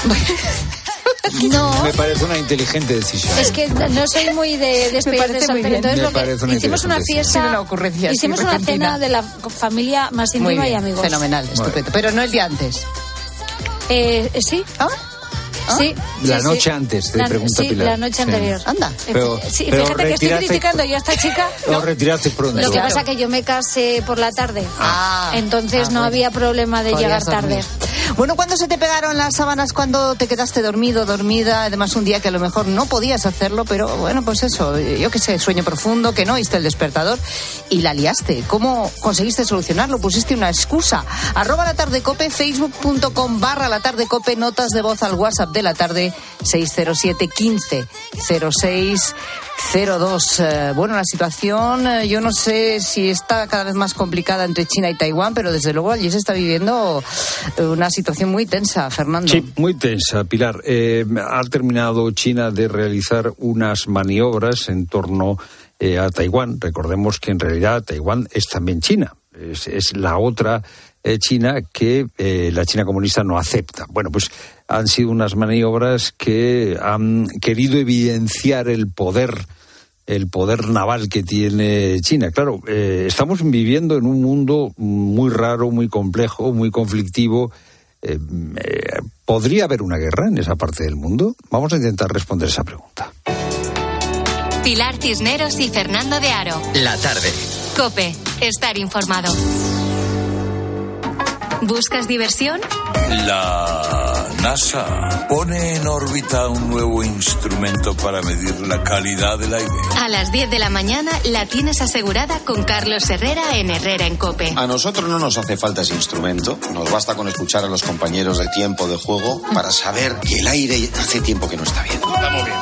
No. Me parece una inteligente decisión. Es que no soy muy de despedida de soltera. Entonces, lo que una hicimos una fiesta, una ocurrencia hicimos una cena de la familia más íntima y amigos. Fenomenal, estupendo. Pero no el día antes. Eh, ¿Sí? ¿Ah? ¿Ah? Sí, la sí, noche sí. antes, te la, pregunta sí, Pilar. la noche anterior. Sí. Anda. Pero, sí, pero fíjate que estoy criticando yo a esta chica. Lo no. retiraste pronto. Lo que pasa es que yo me casé por la tarde. Ah. Entonces ah, no bueno. había problema de Podías llegar tarde. Dormir. Bueno, ¿cuándo se te pegaron las sábanas? ¿Cuándo te quedaste dormido, dormida? Además, un día que a lo mejor no podías hacerlo, pero bueno, pues eso, yo qué sé, sueño profundo, que no oíste el despertador y la liaste. ¿Cómo conseguiste solucionarlo? ¿Pusiste una excusa? Arroba la tarde cope, facebook.com barra la tarde cope, notas de voz al WhatsApp de la tarde, seis cero siete, quince, cero seis cero dos. Eh, bueno, la situación, eh, yo no sé si está cada vez más complicada entre China y Taiwán, pero desde luego allí se está viviendo una situación muy tensa, Fernando. Sí, muy tensa, Pilar. Eh, ha terminado China de realizar unas maniobras en torno eh, a Taiwán. Recordemos que en realidad Taiwán es también China. Es, es la otra eh, China que eh, la China comunista no acepta. Bueno, pues han sido unas maniobras que han querido evidenciar el poder el poder naval que tiene China. Claro, eh, estamos viviendo en un mundo muy raro, muy complejo, muy conflictivo. Eh, eh, ¿Podría haber una guerra en esa parte del mundo? Vamos a intentar responder esa pregunta. Pilar Cisneros y Fernando de Aro. La tarde. COPE. Estar informado. ¿Buscas diversión? La NASA pone en órbita un nuevo instrumento para medir la calidad del aire. A las diez de la mañana la tienes asegurada con Carlos Herrera en Herrera en COPE. A nosotros no nos hace falta ese instrumento. Nos basta con escuchar a los compañeros de tiempo de juego para saber que el aire hace tiempo que no está bien. Estamos bien.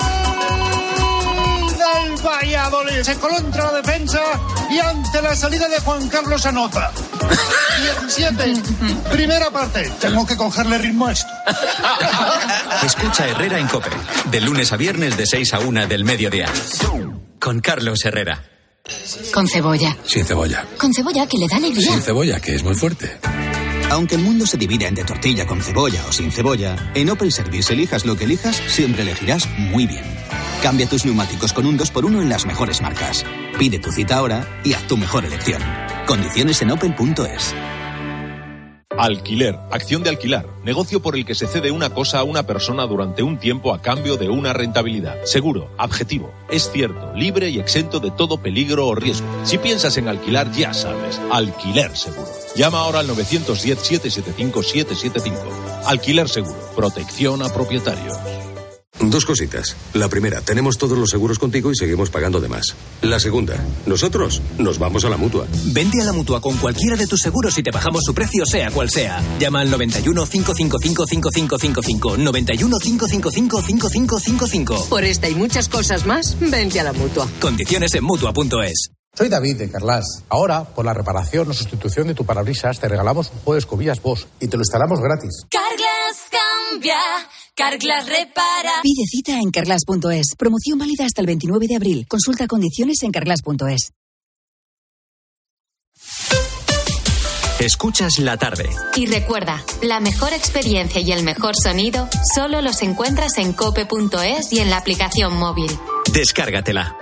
Del Valladolid se coló entre la defensa y ante la salida de Juan Carlos anota. diecisiete, primera parte. Tengo que cogerle ritmo a esto. Escucha Herrera en COPE, de lunes a viernes de seis a una del mediodía. Con Carlos Herrera. Con cebolla. Sin cebolla. Con cebolla, que le da alegría. Sin cebolla, que es muy fuerte. Aunque el mundo se divida entre tortilla con cebolla o sin cebolla, en Opel Service elijas lo que elijas, siempre elegirás muy bien. Cambia tus neumáticos con un dos por uno en las mejores marcas. Pide tu cita ahora y haz tu mejor elección. Condiciones en opel punto es. Alquiler, acción de alquilar, negocio por el que se cede una cosa a una persona durante un tiempo a cambio de una rentabilidad. Seguro, objetivo, es cierto, libre y exento de todo peligro o riesgo. Si piensas en alquilar, ya sabes, Alquiler Seguro. Llama ahora al nueve uno cero, siete siete cinco, siete siete cinco. Alquiler Seguro, protección a propietarios. Dos cositas. La primera, tenemos todos los seguros contigo y seguimos pagando de más. La segunda, nosotros nos vamos a la Mutua. Vente a la Mutua con cualquiera de tus seguros y te bajamos su precio, sea cual sea. Llama al noventa y uno, cinco cinco cinco, cinco cinco cinco cinco. noventa y uno, cinco cinco cinco, cinco cinco cinco cinco. Por esta y muchas cosas más, vente a la Mutua. Condiciones en Mutua punto es. Soy David de Carglass. Ahora, por la reparación o sustitución de tu parabrisas, te regalamos un juego de escobillas Bosch y te lo instalamos gratis. Carglass cambia, Carglass repara. Pide cita en carglass punto es. Promoción válida hasta el veintinueve de abril. Consulta condiciones en carglass punto es. Escuchas la tarde. Y recuerda, la mejor experiencia y el mejor sonido solo los encuentras en cope punto es y en la aplicación móvil. Descárgatela.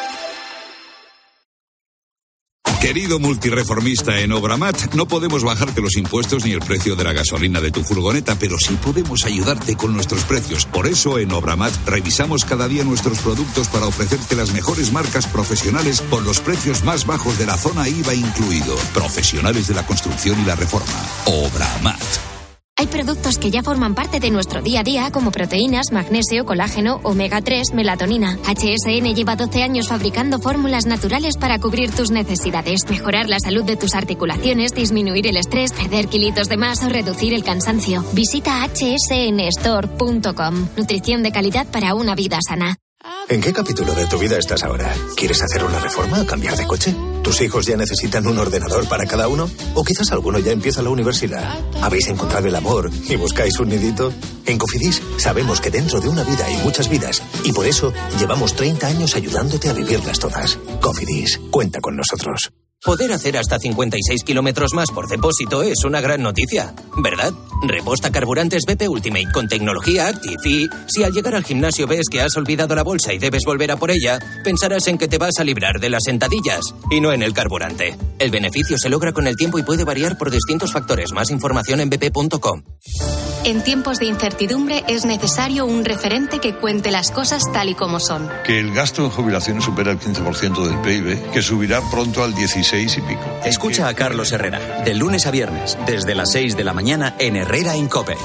Querido multireformista en Obramat, no podemos bajarte los impuestos ni el precio de la gasolina de tu furgoneta, pero sí podemos ayudarte con nuestros precios. Por eso en Obramat revisamos cada día nuestros productos para ofrecerte las mejores marcas profesionales con los precios más bajos de la zona I V A incluido. Profesionales de la construcción y la reforma. Obramat. Hay productos que ya forman parte de nuestro día a día, como proteínas, magnesio, colágeno, omega tres, melatonina. H S N lleva doce años fabricando fórmulas naturales para cubrir tus necesidades, mejorar la salud de tus articulaciones, disminuir el estrés, perder kilitos de más o reducir el cansancio. Visita hache ese ene store punto com. Nutrición de calidad para una vida sana. ¿En qué capítulo de tu vida estás ahora? ¿Quieres hacer una reforma o cambiar de coche? ¿Tus hijos ya necesitan un ordenador para cada uno? ¿O quizás alguno ya empieza la universidad? ¿Habéis encontrado el amor y buscáis un nidito? En Cofidis sabemos que dentro de una vida hay muchas vidas y por eso llevamos treinta años ayudándote a vivirlas todas. Cofidis, cuenta con nosotros. Poder hacer hasta cincuenta y seis kilómetros más por depósito es una gran noticia, ¿verdad? Reposta carburantes B P Ultimate con tecnología Active y si al llegar al gimnasio ves que has olvidado la bolsa y debes volver a por ella, pensarás en que te vas a librar de las sentadillas y no en el carburante. El beneficio se logra con el tiempo y puede variar por distintos factores. Más información en b p punto com. En tiempos de incertidumbre es necesario un referente que cuente las cosas tal y como son. Que el gasto en jubilaciones supera el quince por ciento del P I B, que subirá pronto al dieciséis y pico. Escucha a Carlos Herrera, de lunes a viernes, desde las seis de la mañana en Herrera en COPE.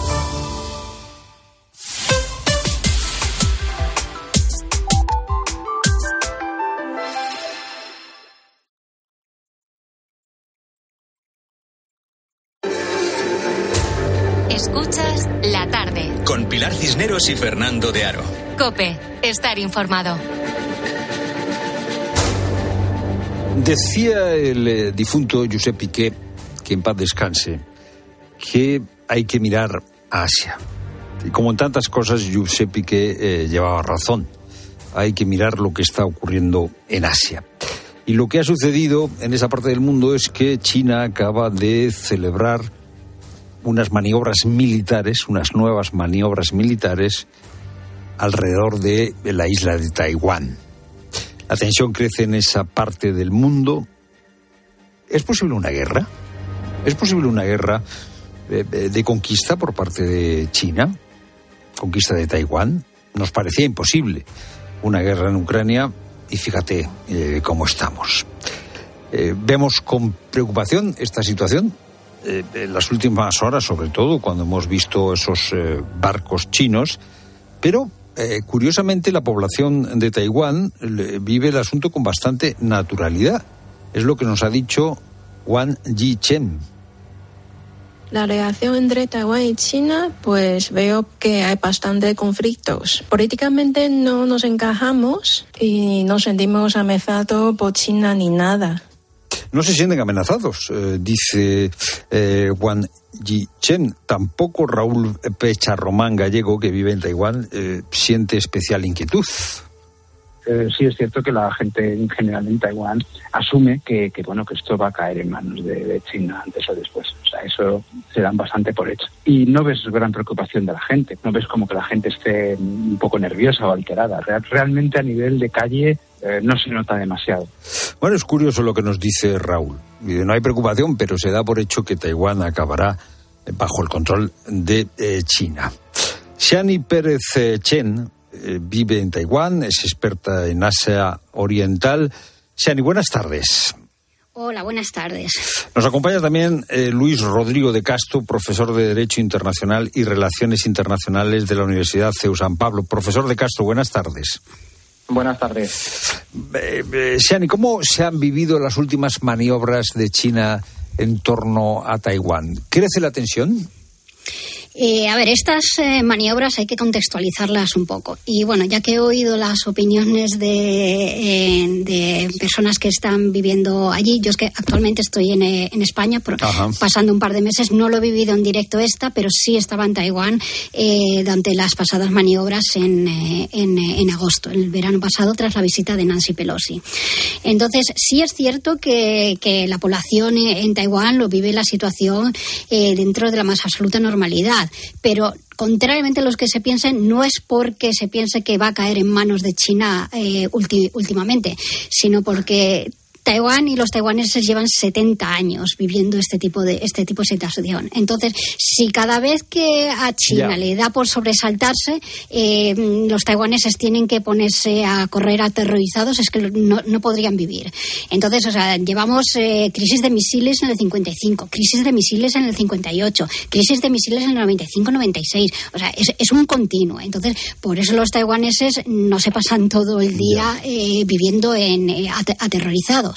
Escuchas La Tarde. Con Pilar Cisneros y Fernando de Aro. COPE, estar informado. Decía el eh, difunto Josep Piqué, que en paz descanse, que hay que mirar a Asia. Y como en tantas cosas, Josep Piqué eh, llevaba razón. Hay que mirar lo que está ocurriendo en Asia. Y lo que ha sucedido en esa parte del mundo es que China acaba de celebrar unas maniobras militares, unas nuevas maniobras militares alrededor de la isla de Taiwán. La tensión crece en esa parte del mundo. ¿Es posible una guerra? ¿Es posible una guerra de, de conquista por parte de China? ¿Conquista de Taiwán? Nos parecía imposible una guerra en Ucrania y fíjate eh, cómo estamos. Eh, vemos con preocupación esta situación. Eh, en las últimas horas, sobre todo, cuando hemos visto esos eh, barcos chinos, pero eh, curiosamente la población de Taiwán eh, vive el asunto con bastante naturalidad. Es lo que nos ha dicho Wang Yichen. La relación entre Taiwán y China, pues veo que hay bastantes conflictos. Políticamente no nos encajamos y no sentimos amenazados por China ni nada. No se sienten amenazados, eh, dice eh, Wang Yichen. Tampoco Raúl Pecha Román Gallego, que vive en Taiwán, eh, siente especial inquietud. Eh, sí es cierto que la gente en general en Taiwán asume que, que bueno que esto va a caer en manos de, de China antes o después. O sea, eso se dan bastante por hecho. Y no ves gran preocupación de la gente, no ves como que la gente esté un poco nerviosa o alterada. Real, realmente a nivel de calle eh, no se nota demasiado. Bueno, es curioso lo que nos dice Raúl. No hay preocupación, pero se da por hecho que Taiwán acabará bajo el control de eh, China. Xiani Pérez eh, Chen eh, vive en Taiwán, es experta en Asia Oriental. Xiani, buenas tardes. Hola, buenas tardes. Nos acompaña también eh, Luis Rodrigo de Castro, profesor de Derecho Internacional y Relaciones Internacionales de la Universidad C E U San Pablo. Profesor de Castro, buenas tardes. Buenas tardes. Eh, eh, Xiani, ¿cómo se han vivido las últimas maniobras de China en torno a Taiwán? ¿Crece la tensión? Eh, a ver, estas eh, maniobras hay que contextualizarlas un poco. Y bueno, ya que he oído las opiniones de, eh, de personas que están viviendo allí, yo es que actualmente estoy en, eh, en España, por, pasando un par de meses, no lo he vivido en directo esta, pero sí estaba en Taiwán eh, durante las pasadas maniobras en, eh, en, en agosto, el verano pasado, tras la visita de Nancy Pelosi. Entonces, sí es cierto que, que la población en Taiwán lo vive la situación eh, dentro de la más absoluta normalidad. Pero contrariamente a los que se piensen, no es porque se piense que va a caer en manos de China eh, ulti- últimamente, sino porque Taiwán y los taiwaneses llevan setenta años viviendo este tipo de este tipo de situación. Entonces, si cada vez que a China yeah. le da por sobresaltarse, eh, los taiwaneses tienen que ponerse a correr aterrorizados, es que no, no podrían vivir. Entonces, o sea, llevamos eh, crisis de misiles en el cincuenta y cinco, crisis de misiles en el cincuenta y ocho, crisis de misiles en el noventa y cinco noventa y seis. O sea, es, es un continuo. Entonces, por eso los taiwaneses no se pasan todo el día eh, viviendo en eh, aterrorizados.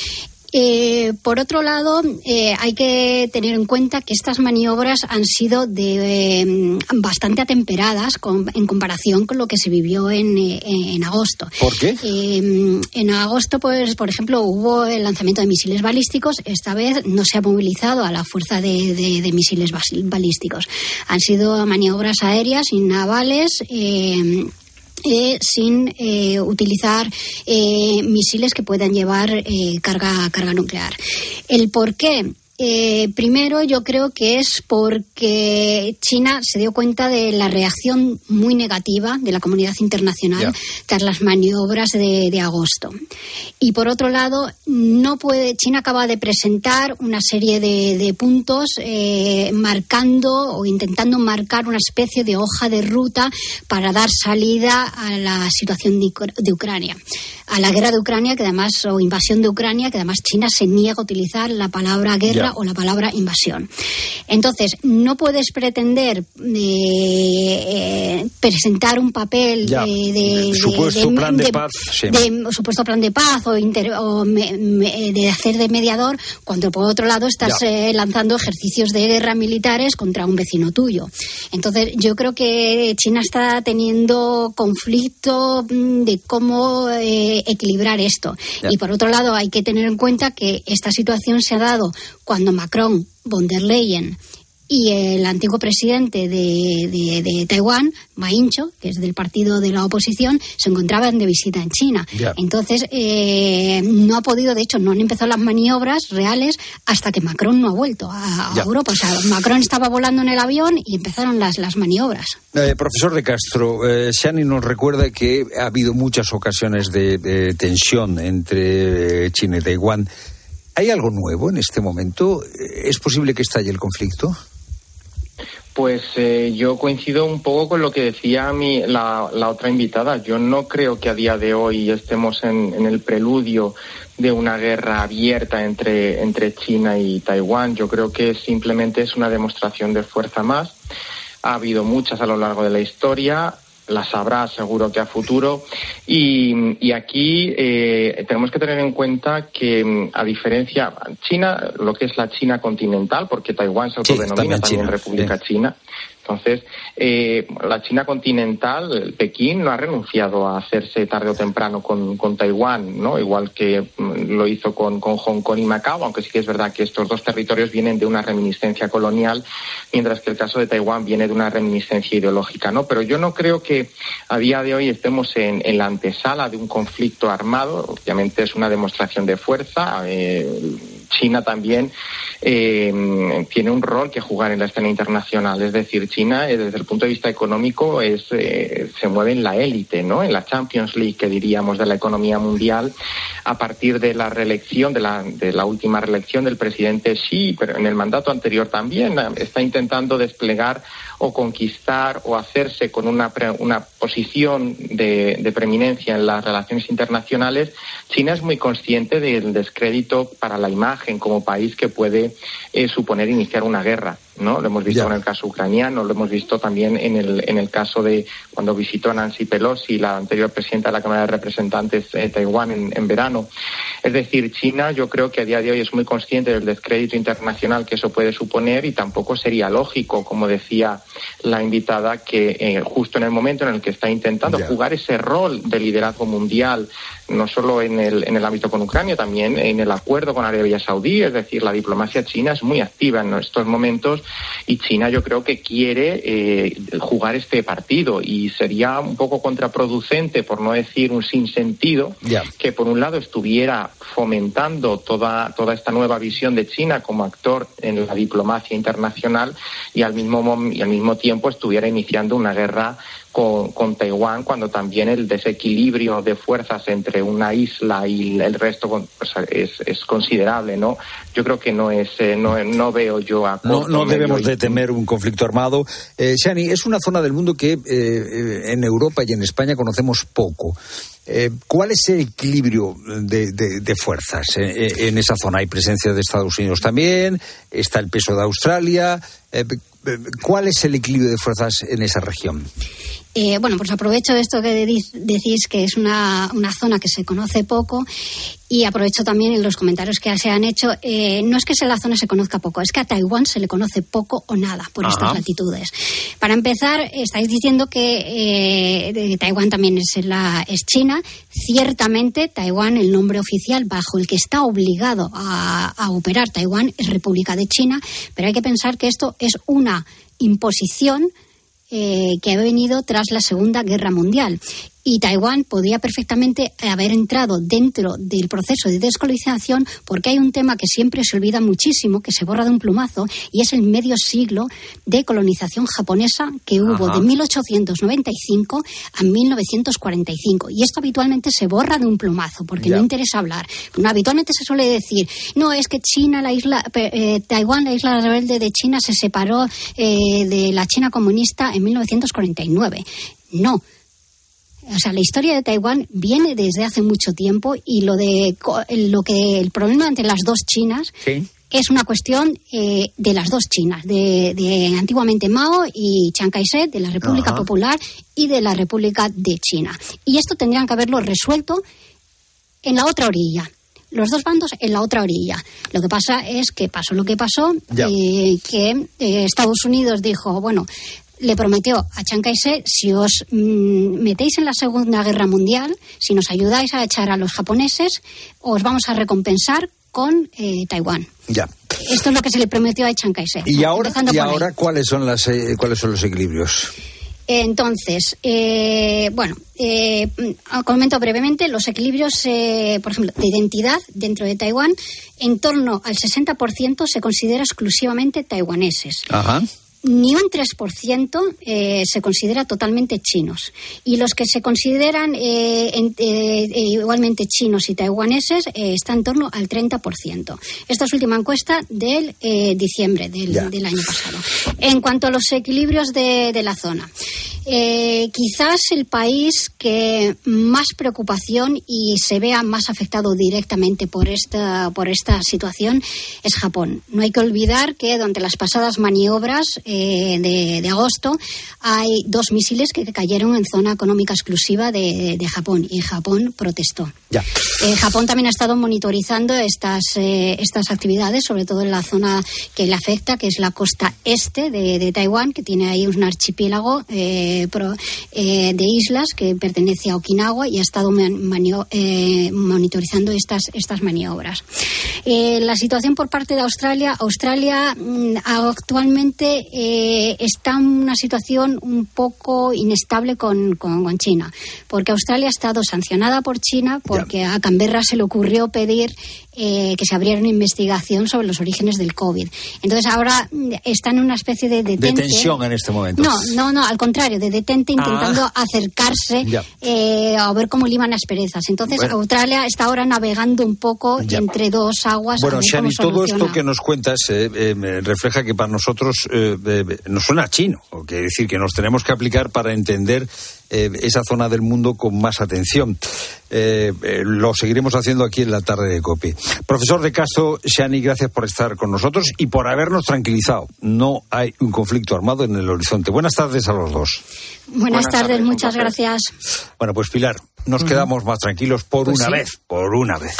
Eh, por otro lado, eh, hay que tener en cuenta que estas maniobras han sido de, eh, bastante atemperadas con, en comparación con lo que se vivió en, eh, en agosto. ¿Por qué? Eh, en agosto, pues, por ejemplo, hubo el lanzamiento de misiles balísticos. Esta vez no se ha movilizado a la fuerza de, de, de misiles balísticos. Han sido maniobras aéreas y navales. Eh, Eh, sin eh, utilizar eh, misiles que puedan llevar eh, carga, carga nuclear. ¿El por qué? Eh, primero, yo creo que es porque China se dio cuenta de la reacción muy negativa de la comunidad internacional yeah. tras las maniobras de, de agosto. Y por otro lado, no puede. China acaba de presentar una serie de, de puntos eh, marcando o intentando marcar una especie de hoja de ruta para dar salida a la situación de, de Ucrania, a la guerra de Ucrania, que además o invasión de Ucrania, que además China se niega a utilizar la palabra guerra. Yeah. o la palabra invasión. Entonces, no puedes pretender eh, eh, presentar un papel ya, de, de, supuesto de, plan de, de paz, sí. de supuesto plan de paz o, inter, o me, me, de hacer de mediador, cuando por otro lado estás eh, lanzando ejercicios de guerra militares contra un vecino tuyo. Entonces, yo creo que China está teniendo conflicto de cómo eh, equilibrar esto. Ya. Y por otro lado, hay que tener en cuenta que esta situación se ha dado cuando Macron, von der Leyen y el antiguo presidente de, de, de Taiwán, Ma Ying-jeou, que es del partido de la oposición, se encontraban de visita en China. Yeah. Entonces, eh, no ha podido, de hecho, no han empezado las maniobras reales hasta que Macron no ha vuelto a, a yeah. Europa. O sea, Macron estaba volando en el avión y empezaron las, las maniobras. Eh, profesor de Castro, eh, Xiani nos recuerda que ha habido muchas ocasiones de, de tensión entre China y Taiwán. ¿Hay algo nuevo en este momento? ¿Es posible que estalle el conflicto? Pues eh, yo coincido un poco con lo que decía mi, la, la otra invitada. Yo no creo que a día de hoy estemos en, en el preludio de una guerra abierta entre, entre China y Taiwán. Yo creo que simplemente es una demostración de fuerza más. Ha habido muchas a lo largo de la historia. Las habrá seguro que a futuro y, y aquí eh, tenemos que tener en cuenta que a diferencia China, lo que es la China continental, porque Taiwán se autodenomina sí, también China, República sí. China. Entonces, eh, la China continental, Pekín, no ha renunciado a hacerse tarde o temprano con, con Taiwán, ¿no? Igual que mm, lo hizo con, con Hong Kong y Macao, aunque sí que es verdad que estos dos territorios vienen de una reminiscencia colonial, mientras que el caso de Taiwán viene de una reminiscencia ideológica, ¿no? Pero yo no creo que a día de hoy estemos en, en la antesala de un conflicto armado. Obviamente es una demostración de fuerza. Eh, China también eh, tiene un rol que jugar en la escena internacional. Es decir, China, eh, desde el punto de vista económico, es eh, se mueve en la élite, ¿no? En la Champions League, que diríamos, de la economía mundial, a partir de la reelección, de la, de la última reelección del presidente Xi, pero en el mandato anterior también, está intentando desplegar o conquistar o hacerse con una, pre, una posición de, de preeminencia en las relaciones internacionales. China es muy consciente del descrédito para la imagen como país que puede eh, suponer iniciar una guerra, ¿no? Lo hemos visto en el caso ucraniano, lo hemos visto también en el en el caso de cuando visitó Nancy Pelosi, la anterior presidenta de la Cámara de Representantes de eh, Taiwán en, en verano. Es decir, China, yo creo que a día de hoy es muy consciente del descrédito internacional que eso puede suponer, y tampoco sería lógico, como decía la invitada, que eh, justo en el momento en el que está intentando yeah. jugar ese rol de liderazgo mundial, no solo en el en el ámbito con Ucrania, también en el acuerdo con Arabia Saudí. Es decir, la diplomacia china es muy activa en estos momentos, y China yo creo que quiere eh, jugar este partido, y sería un poco contraproducente, por no decir un sinsentido, yeah. que por un lado estuviera fomentando toda toda esta nueva visión de China como actor en la diplomacia internacional, y al mismo y al mismo tiempo estuviera iniciando una guerra Con, con Taiwán, cuando también el desequilibrio de fuerzas entre una isla y el resto pues, es, es considerable, ¿no? Yo creo que no es, eh, no, no veo yo a No, no debemos de temer un conflicto armado. Eh, Shani, es una zona del mundo que eh, en Europa y en España conocemos poco. Eh, ¿Cuál es el equilibrio de, de, de fuerzas eh, en esa zona? ¿Hay presencia de Estados Unidos también? ¿Está el peso de Australia? Eh, ¿Cuál es el equilibrio de fuerzas en esa región? Eh, bueno, pues aprovecho esto que decís, que es una, una zona que se conoce poco, y aprovecho también en los comentarios que se han hecho. Eh, no es que la zona se conozca poco, es que a Taiwán se le conoce poco o nada por Ajá. estas latitudes. Para empezar, estáis diciendo que eh, Taiwán también es, la, es China. Ciertamente, Taiwán, el nombre oficial bajo el que está obligado a, a operar Taiwán es República de China, pero hay que pensar que esto es una imposición Eh, que ha venido tras la Segunda Guerra Mundial. Y Taiwán podría perfectamente haber entrado dentro del proceso de descolonización, porque hay un tema que siempre se olvida muchísimo, que se borra de un plumazo, y es el medio siglo de colonización japonesa que hubo Ajá. de mil ochocientos noventa y cinco a mil novecientos cuarenta y cinco. Y esto habitualmente se borra de un plumazo, porque ya. no interesa hablar. No, habitualmente se suele decir, no, es que China, la isla, eh, Taiwán, la isla rebelde de China, se separó eh, de la China comunista en mil novecientos cuarenta y nueve. No. O sea, la historia de Taiwán viene desde hace mucho tiempo, y lo de lo que el problema entre las dos Chinas ¿Sí? es una cuestión eh, de las dos Chinas, de, de antiguamente Mao y Chiang Kai-shek, de la República Ajá. Popular y de la República de China. Y esto tendrían que haberlo resuelto en la otra orilla. Los dos bandos en la otra orilla. Lo que pasa es que pasó lo que pasó, eh, que eh, Estados Unidos dijo, bueno, le prometió a Chiang Kai-shek, si os mmm, metéis en la Segunda Guerra Mundial, si nos ayudáis a echar a los japoneses, os vamos a recompensar con eh, Taiwán. Ya. Esto es lo que se le prometió a Chiang Kai-shek. ¿Y ahora, y ahora ¿cuáles son las eh, cuáles son los equilibrios? Entonces, eh, bueno, eh, comento brevemente los equilibrios, eh, por ejemplo, de identidad dentro de Taiwán. En torno al sesenta por ciento se considera exclusivamente taiwaneses. Ajá. Ni un tres por ciento eh, se considera totalmente chinos. Y los que se consideran eh, en, eh, igualmente chinos y taiwaneses eh, está en torno al treinta por ciento. Esta es la última encuesta del eh, diciembre del, del año pasado. En cuanto a los equilibrios de, de la zona, eh, quizás el país que más preocupación y se vea más afectado directamente por esta, por esta situación es Japón. No hay que olvidar que durante las pasadas maniobras Eh, de, de agosto hay dos misiles que cayeron en zona económica exclusiva de, de Japón, y Japón protestó. Ya. Eh, Japón también ha estado monitorizando estas eh, estas actividades, sobre todo en la zona que le afecta, que es la costa este de, de Taiwán, que tiene ahí un archipiélago eh, de, pro, eh, de islas que pertenece a Okinawa y ha estado man, manio, eh, monitorizando estas, estas maniobras. Eh, la situación por parte de Australia, Australia mm, actualmente eh, está en una situación un poco inestable con, con, con China, porque Australia ha estado sancionada por China porque ya. a Canberra se le ocurrió pedir eh, que se abriera una investigación sobre los orígenes del COVID. Entonces ahora están en una especie de detente. De tensión en este momento. No, no, no, al contrario, de detente intentando ah. acercarse eh, a ver cómo liman las perezas. Entonces bueno. Australia está ahora navegando un poco ya. entre dos aguas. Bueno, Shani, todo esto que nos cuentas eh, eh, refleja que para nosotros eh, eh, nos suena chino, o quiere decir que nos tenemos que aplicar para entender eh, esa zona del mundo con más atención. Eh, eh, lo seguiremos haciendo aquí en la tarde de COPE. Profesor de Castro, Shani, gracias por estar con nosotros y por habernos tranquilizado. No hay un conflicto armado en el horizonte. Buenas tardes a los dos. Buenas, Buenas tardes, tardes, muchas gracias. Bueno, pues Pilar, nos uh-huh. quedamos más tranquilos por pues una sí. vez, por una vez.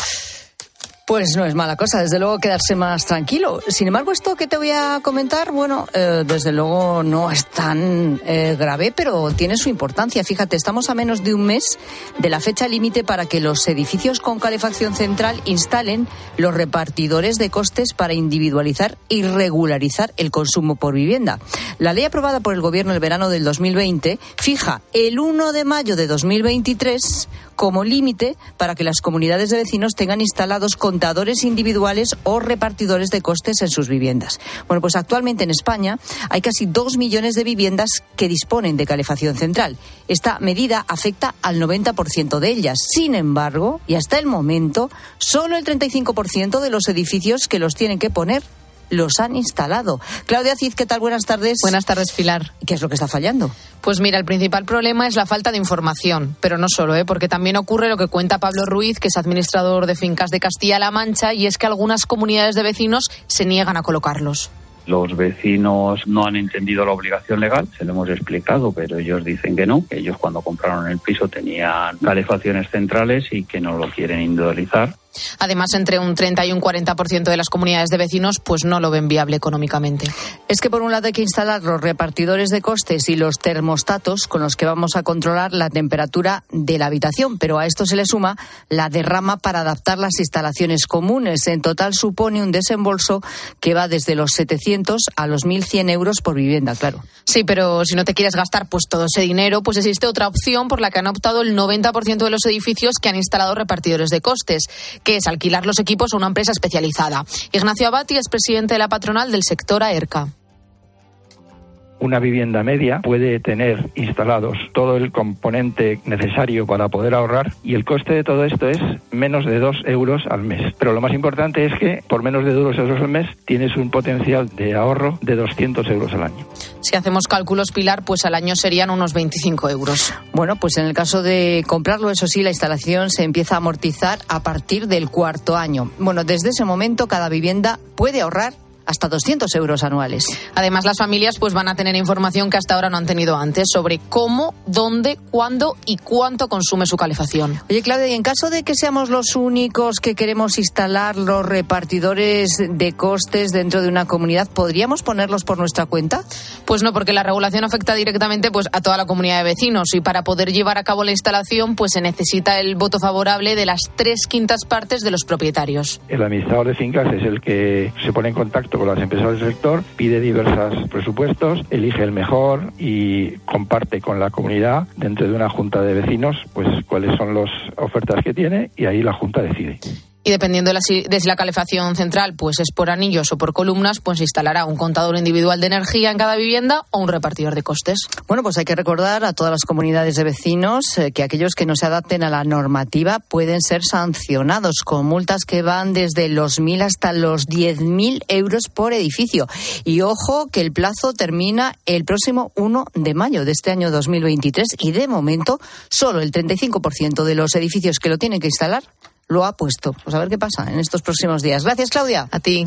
Pues no es mala cosa, desde luego quedarse más tranquilo. Sin embargo, esto que te voy a comentar, bueno, eh, desde luego no es tan eh, grave, pero tiene su importancia. Fíjate, estamos a menos de un mes de la fecha límite para que los edificios con calefacción central instalen los repartidores de costes para individualizar y regularizar el consumo por vivienda. La ley aprobada por el Gobierno el verano del dos mil veinte fija el uno de mayo de dos mil veintitrés como límite para que las comunidades de vecinos tengan instalados contadores individuales o repartidores de costes en sus viviendas. Bueno, pues actualmente en España hay casi dos millones de viviendas que disponen de calefacción central. Esta medida afecta al noventa por ciento de ellas. Sin embargo, y hasta el momento, solo el treinta y cinco por ciento de los edificios que los tienen que poner los han instalado. Claudia Cid, ¿qué tal? Buenas tardes. Buenas tardes, Pilar. ¿Qué es lo que está fallando? Pues mira, el principal problema es la falta de información, pero no solo, ¿eh? porque también ocurre lo que cuenta Pablo Ruiz, que es administrador de fincas de Castilla-La Mancha, y es que algunas comunidades de vecinos se niegan a colocarlos. Los vecinos no han entendido la obligación legal, se lo hemos explicado, pero ellos dicen que no, que ellos cuando compraron el piso tenían calefacciones centrales y que no lo quieren individualizar. Además, entre un treinta y un cuarenta por ciento de las comunidades de vecinos pues no lo ven viable económicamente. Es que por un lado hay que instalar los repartidores de costes y los termostatos con los que vamos a controlar la temperatura de la habitación, pero a esto se le suma la derrama para adaptar las instalaciones comunes. En total supone un desembolso que va desde los setecientos a los mil cien euros por vivienda, claro. Sí, pero si no te quieres gastar pues todo ese dinero, pues existe otra opción por la que han optado el noventa por ciento de los edificios que han instalado repartidores de costes, que es alquilar los equipos a una empresa especializada. Ignacio Abati es presidente de la patronal del sector AERCA. Una vivienda media puede tener instalados todo el componente necesario para poder ahorrar y el coste de todo esto es menos de dos euros al mes. Pero lo más importante es que por menos de dos euros al mes tienes un potencial de ahorro de doscientos euros al año. Si hacemos cálculos, Pilar, pues al año serían unos veinticinco euros. Bueno, pues en el caso de comprarlo, eso sí, la instalación se empieza a amortizar a partir del cuarto año. Bueno, desde ese momento cada vivienda puede ahorrar hasta doscientos euros anuales. Además, las familias pues van a tener información que hasta ahora no han tenido antes sobre cómo, dónde, cuándo y cuánto consume su calefacción. Oye, Claudia, y en caso de que seamos los únicos que queremos instalar los repartidores de costes dentro de una comunidad, ¿podríamos ponerlos por nuestra cuenta? Pues no, porque la regulación afecta directamente pues a toda la comunidad de vecinos y para poder llevar a cabo la instalación pues se necesita el voto favorable de las tres quintas partes de los propietarios. El administrador de fincas es el que se pone en contacto con las empresas del sector, pide diversos presupuestos, elige el mejor y comparte con la comunidad dentro de una junta de vecinos pues cuáles son las ofertas que tiene y ahí la junta decide. Y dependiendo de la, de si la calefacción central pues es por anillos o por columnas, pues se instalará un contador individual de energía en cada vivienda o un repartidor de costes. Bueno, pues hay que recordar a todas las comunidades de vecinos eh, que aquellos que no se adapten a la normativa pueden ser sancionados con multas que van desde los mil hasta los diez mil euros por edificio. Y ojo que el plazo termina el próximo uno de mayo de este año dos mil veintitrés y de momento solo el treinta y cinco por ciento de los edificios que lo tienen que instalar lo ha puesto. Pues a ver qué pasa en estos próximos días. Gracias, Claudia. A ti.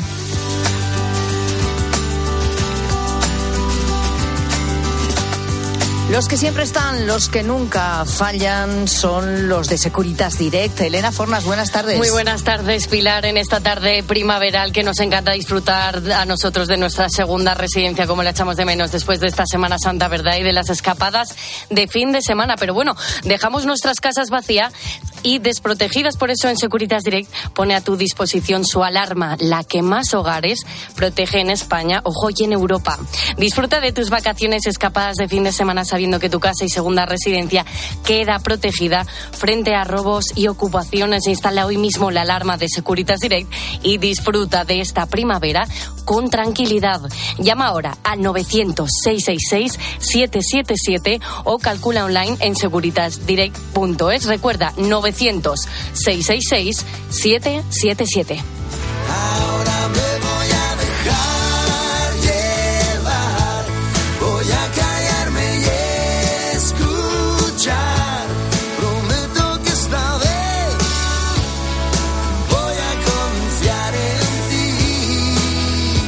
Los que siempre están, los que nunca fallan, son los de Securitas Direct. Elena Fornas, buenas tardes. Muy buenas tardes, Pilar, en esta tarde primaveral que nos encanta disfrutar a nosotros de nuestra segunda residencia, como la echamos de menos después de esta Semana Santa, ¿verdad? Y de las escapadas de fin de semana. Pero bueno, dejamos nuestras casas vacías y desprotegidas. Por eso en Securitas Direct pone a tu disposición su alarma, la que más hogares protege en España, ojo, y en Europa. Disfruta de tus vacaciones escapadas de fin de semana sabiendo que tu casa y segunda residencia queda protegida frente a robos y ocupaciones. Instala hoy mismo la alarma de Securitas Direct y disfruta de esta primavera con tranquilidad. Llama ahora al novecientos, seiscientos sesenta y seis, setecientos setenta y siete o calcula online en securitas direct punto es. Recuerda, novecientos, seiscientos sesenta y seis, setecientos setenta y siete. Ahora me voy a dejar llevar, voy a callarme y escuchar. Prometo que esta vez voy a confiar en ti.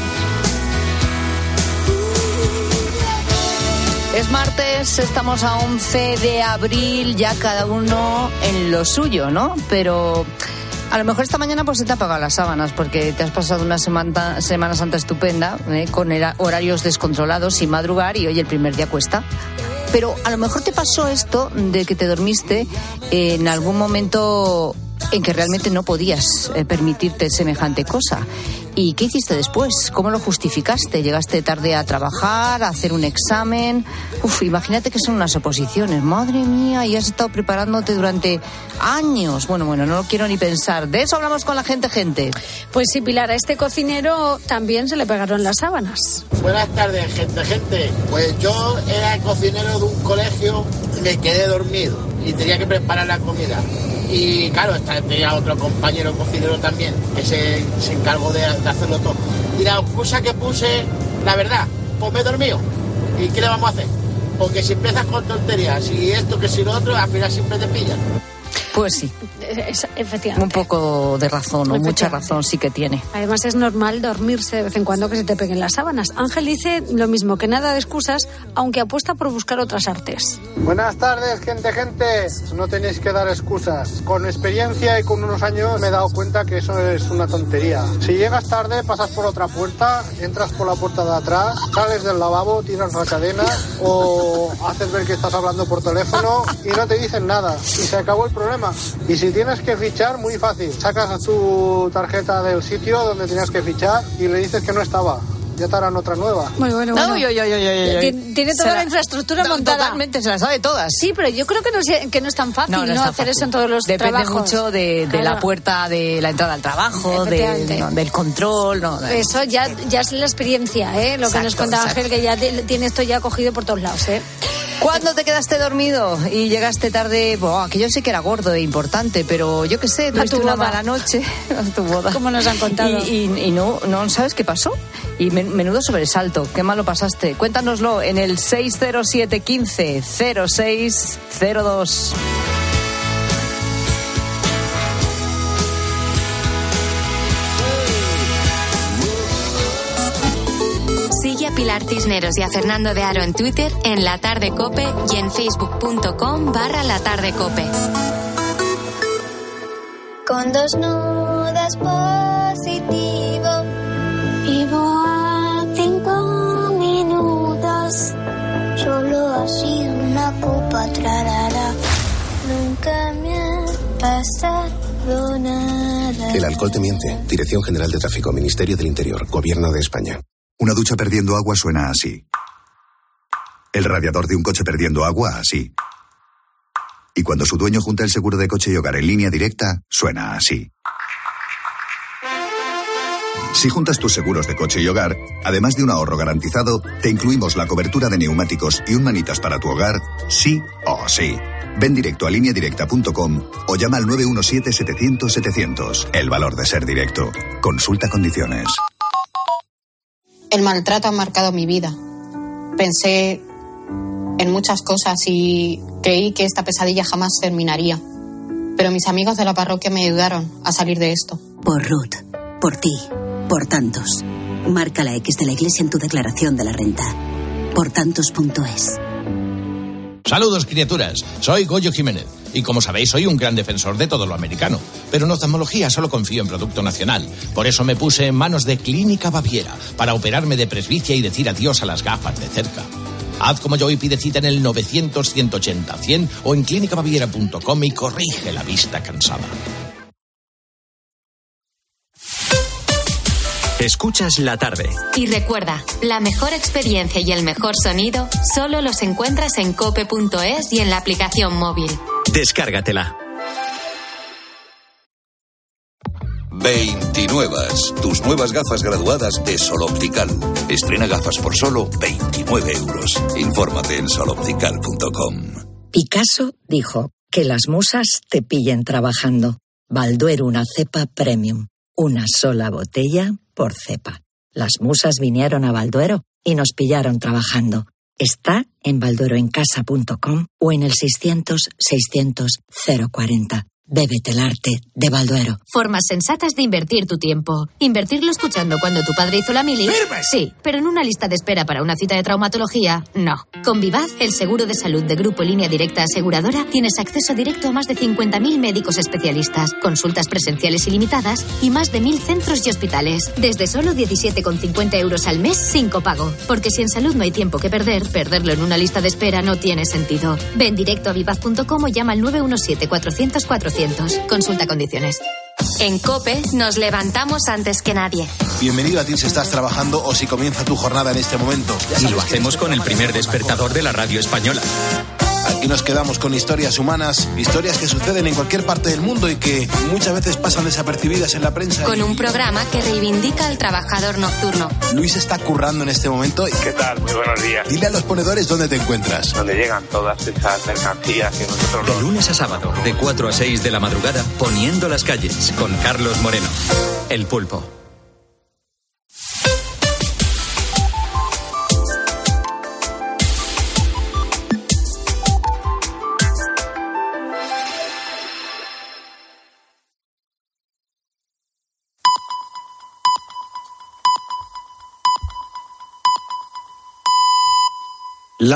Es martes, estamos a once de abril, ya cada uno en lo suyo, ¿no? Pero a lo mejor esta mañana pues se te ha apagado las sábanas porque te has pasado una semana, semana santa estupenda, ¿eh? Con horarios descontrolados, sin madrugar, y hoy el primer día cuesta. Pero a lo mejor te pasó esto de que te dormiste en algún momento en que realmente no podías eh, permitirte semejante cosa. ¿Y qué hiciste después? ¿Cómo lo justificaste? ¿Llegaste tarde a trabajar, a hacer un examen? Uf, imagínate que son unas oposiciones. Madre mía, y has estado preparándote durante años. Bueno, bueno, no lo quiero ni pensar. De eso hablamos con la gente, gente. Pues sí, Pilar, a este cocinero también se le pegaron las sábanas. Buenas tardes, gente, gente. Pues yo era cocinero de un colegio y me quedé dormido y tenía que preparar la comida. Y claro, tenía otro compañero cocinero también que se, se encargó de, de hacerlo todo. Y la excusa que puse, la verdad, pues me he dormido. ¿Y qué le vamos a hacer? Porque si empiezas con tonterías y esto que si lo otro, al final siempre te pillan. Pues sí. Es, efectivamente. Un poco de razón, o mucha razón sí que tiene. Además es normal dormirse de vez en cuando que se te peguen las sábanas. Ángel dice lo mismo, que nada de excusas, aunque apuesta por buscar otras artes. Buenas tardes, gente, gente. No tenéis que dar excusas. Con experiencia y con unos años me he dado cuenta que eso es una tontería. Si llegas tarde, pasas por otra puerta, entras por la puerta de atrás, sales del lavabo, tiras la cadena o haces ver que estás hablando por teléfono y no te dicen nada. Y se acabó el problema. Y si tienes que fichar, muy fácil. Sacas tu tarjeta del sitio donde tenías que fichar y le dices que no estaba. Ya te harán otra nueva. Muy bueno, bueno. No, yo, yo, yo, yo, yo. Tiene, tiene toda la, la infraestructura no, montada. Totalmente, se la sabe todas. Sí, pero yo creo que no es, que no es tan fácil no, no, no hacer fácil. Eso en todos los Depende trabajos. Depende mucho de, de claro. la puerta, de la entrada al trabajo, de, no, del control. No, de... Eso ya, ya es la experiencia, ¿eh? Lo exacto, que nos cuenta exacto. Ángel, que ya te, tiene esto ya cogido por todos lados, ¿eh? ¿Cuándo te quedaste dormido y llegaste tarde? Bueno, aquello sí que era gordo e importante, pero yo qué sé, tuviste una mala noche a tu boda. Como nos han contado. Y, y, y no, no sabes qué pasó. Y menudo sobresalto, qué malo pasaste. Cuéntanoslo en el seis cero siete, quince, cero seis cero dos. Sigue a Pilar Cisneros y a Fernando de Aro en Twitter, en La Tarde Cope y en facebook punto com barra La Tarde Cope. Con dos nudas positivo, vivo a cinco minutos. Solo ha sido una copa, trarara. Nunca me ha pasado nada. El alcohol te miente. Dirección General de Tráfico, Ministerio del Interior, Gobierno de España. Una ducha perdiendo agua suena así. El radiador de un coche perdiendo agua así. Y cuando su dueño junta el seguro de coche y hogar en línea directa, suena así. Si juntas tus seguros de coche y hogar, además de un ahorro garantizado, te incluimos la cobertura de neumáticos y un manitas para tu hogar, sí o sí. Ven directo a línea directa punto com o llama al nueve uno siete, setecientos, setecientos. El valor de ser directo. Consulta condiciones. El maltrato ha marcado mi vida. Pensé en muchas cosas y creí que esta pesadilla jamás terminaría. Pero mis amigos de la parroquia me ayudaron a salir de esto. Por Ruth, por ti, por tantos. Marca la X de la Iglesia en tu declaración de la renta. por tantos punto es. Saludos, criaturas. Soy Goyo Jiménez. Y como sabéis, soy un gran defensor de todo lo americano. Pero en oftalmología solo confío en producto nacional. Por eso me puse en manos de Clínica Baviera para operarme de presbicia y decir adiós a las gafas de cerca. Haz como yo y pide cita en el novecientos, ciento ochenta, cien o en clínica baviera punto com y corrige la vista cansada. Escuchas la tarde. Y recuerda, la mejor experiencia y el mejor sonido solo los encuentras en cope punto es y en la aplicación móvil. Descárgatela. veintinuevas, tus nuevas gafas graduadas de Sol Optical. Estrena gafas por solo veintinueve euros. Infórmate en sol optical punto com. Picasso dijo que las musas te pillen trabajando. Balduero, una cepa premium. Una sola botella por cepa. Las musas vinieron a Balduero y nos pillaron trabajando. Está en balduero en casa punto com o en el seiscientos, seiscientos, cero cuarenta. Bébete el arte de Balduero. Formas sensatas de invertir tu tiempo. Invertirlo escuchando cuando tu padre hizo la mili. ¡Firme! Sí, pero en una lista de espera para una cita de traumatología, no. Con Vivaz, el seguro de salud de Grupo Línea Directa Aseguradora, tienes acceso directo a más de cincuenta mil médicos especialistas, consultas presenciales ilimitadas y más de mil centros y hospitales. Desde solo diecisiete con cincuenta euros al mes sin copago. Porque si en salud no hay tiempo que perder, perderlo en una lista de espera no tiene sentido. Ven directo a vivaz punto com o llama al nueve uno siete, cuatrocientos, cuatrocientos. Consulta condiciones. En COPE nos levantamos antes que nadie. Bienvenido a ti si estás trabajando o si comienza tu jornada en este momento. Y lo hacemos con el primer despertador de la radio española. Aquí nos quedamos con historias humanas, historias que suceden en cualquier parte del mundo y que muchas veces pasan desapercibidas en la prensa. Con y... un programa que reivindica al trabajador nocturno. Luis está currando en este momento. ¿Qué tal? Muy buenos días. Dile a los ponedores dónde te encuentras. Donde llegan todas esas mercancías que nosotros... De lunes a sábado, de cuatro a seis de la madrugada, poniendo las calles, con Carlos Moreno. El Pulpo.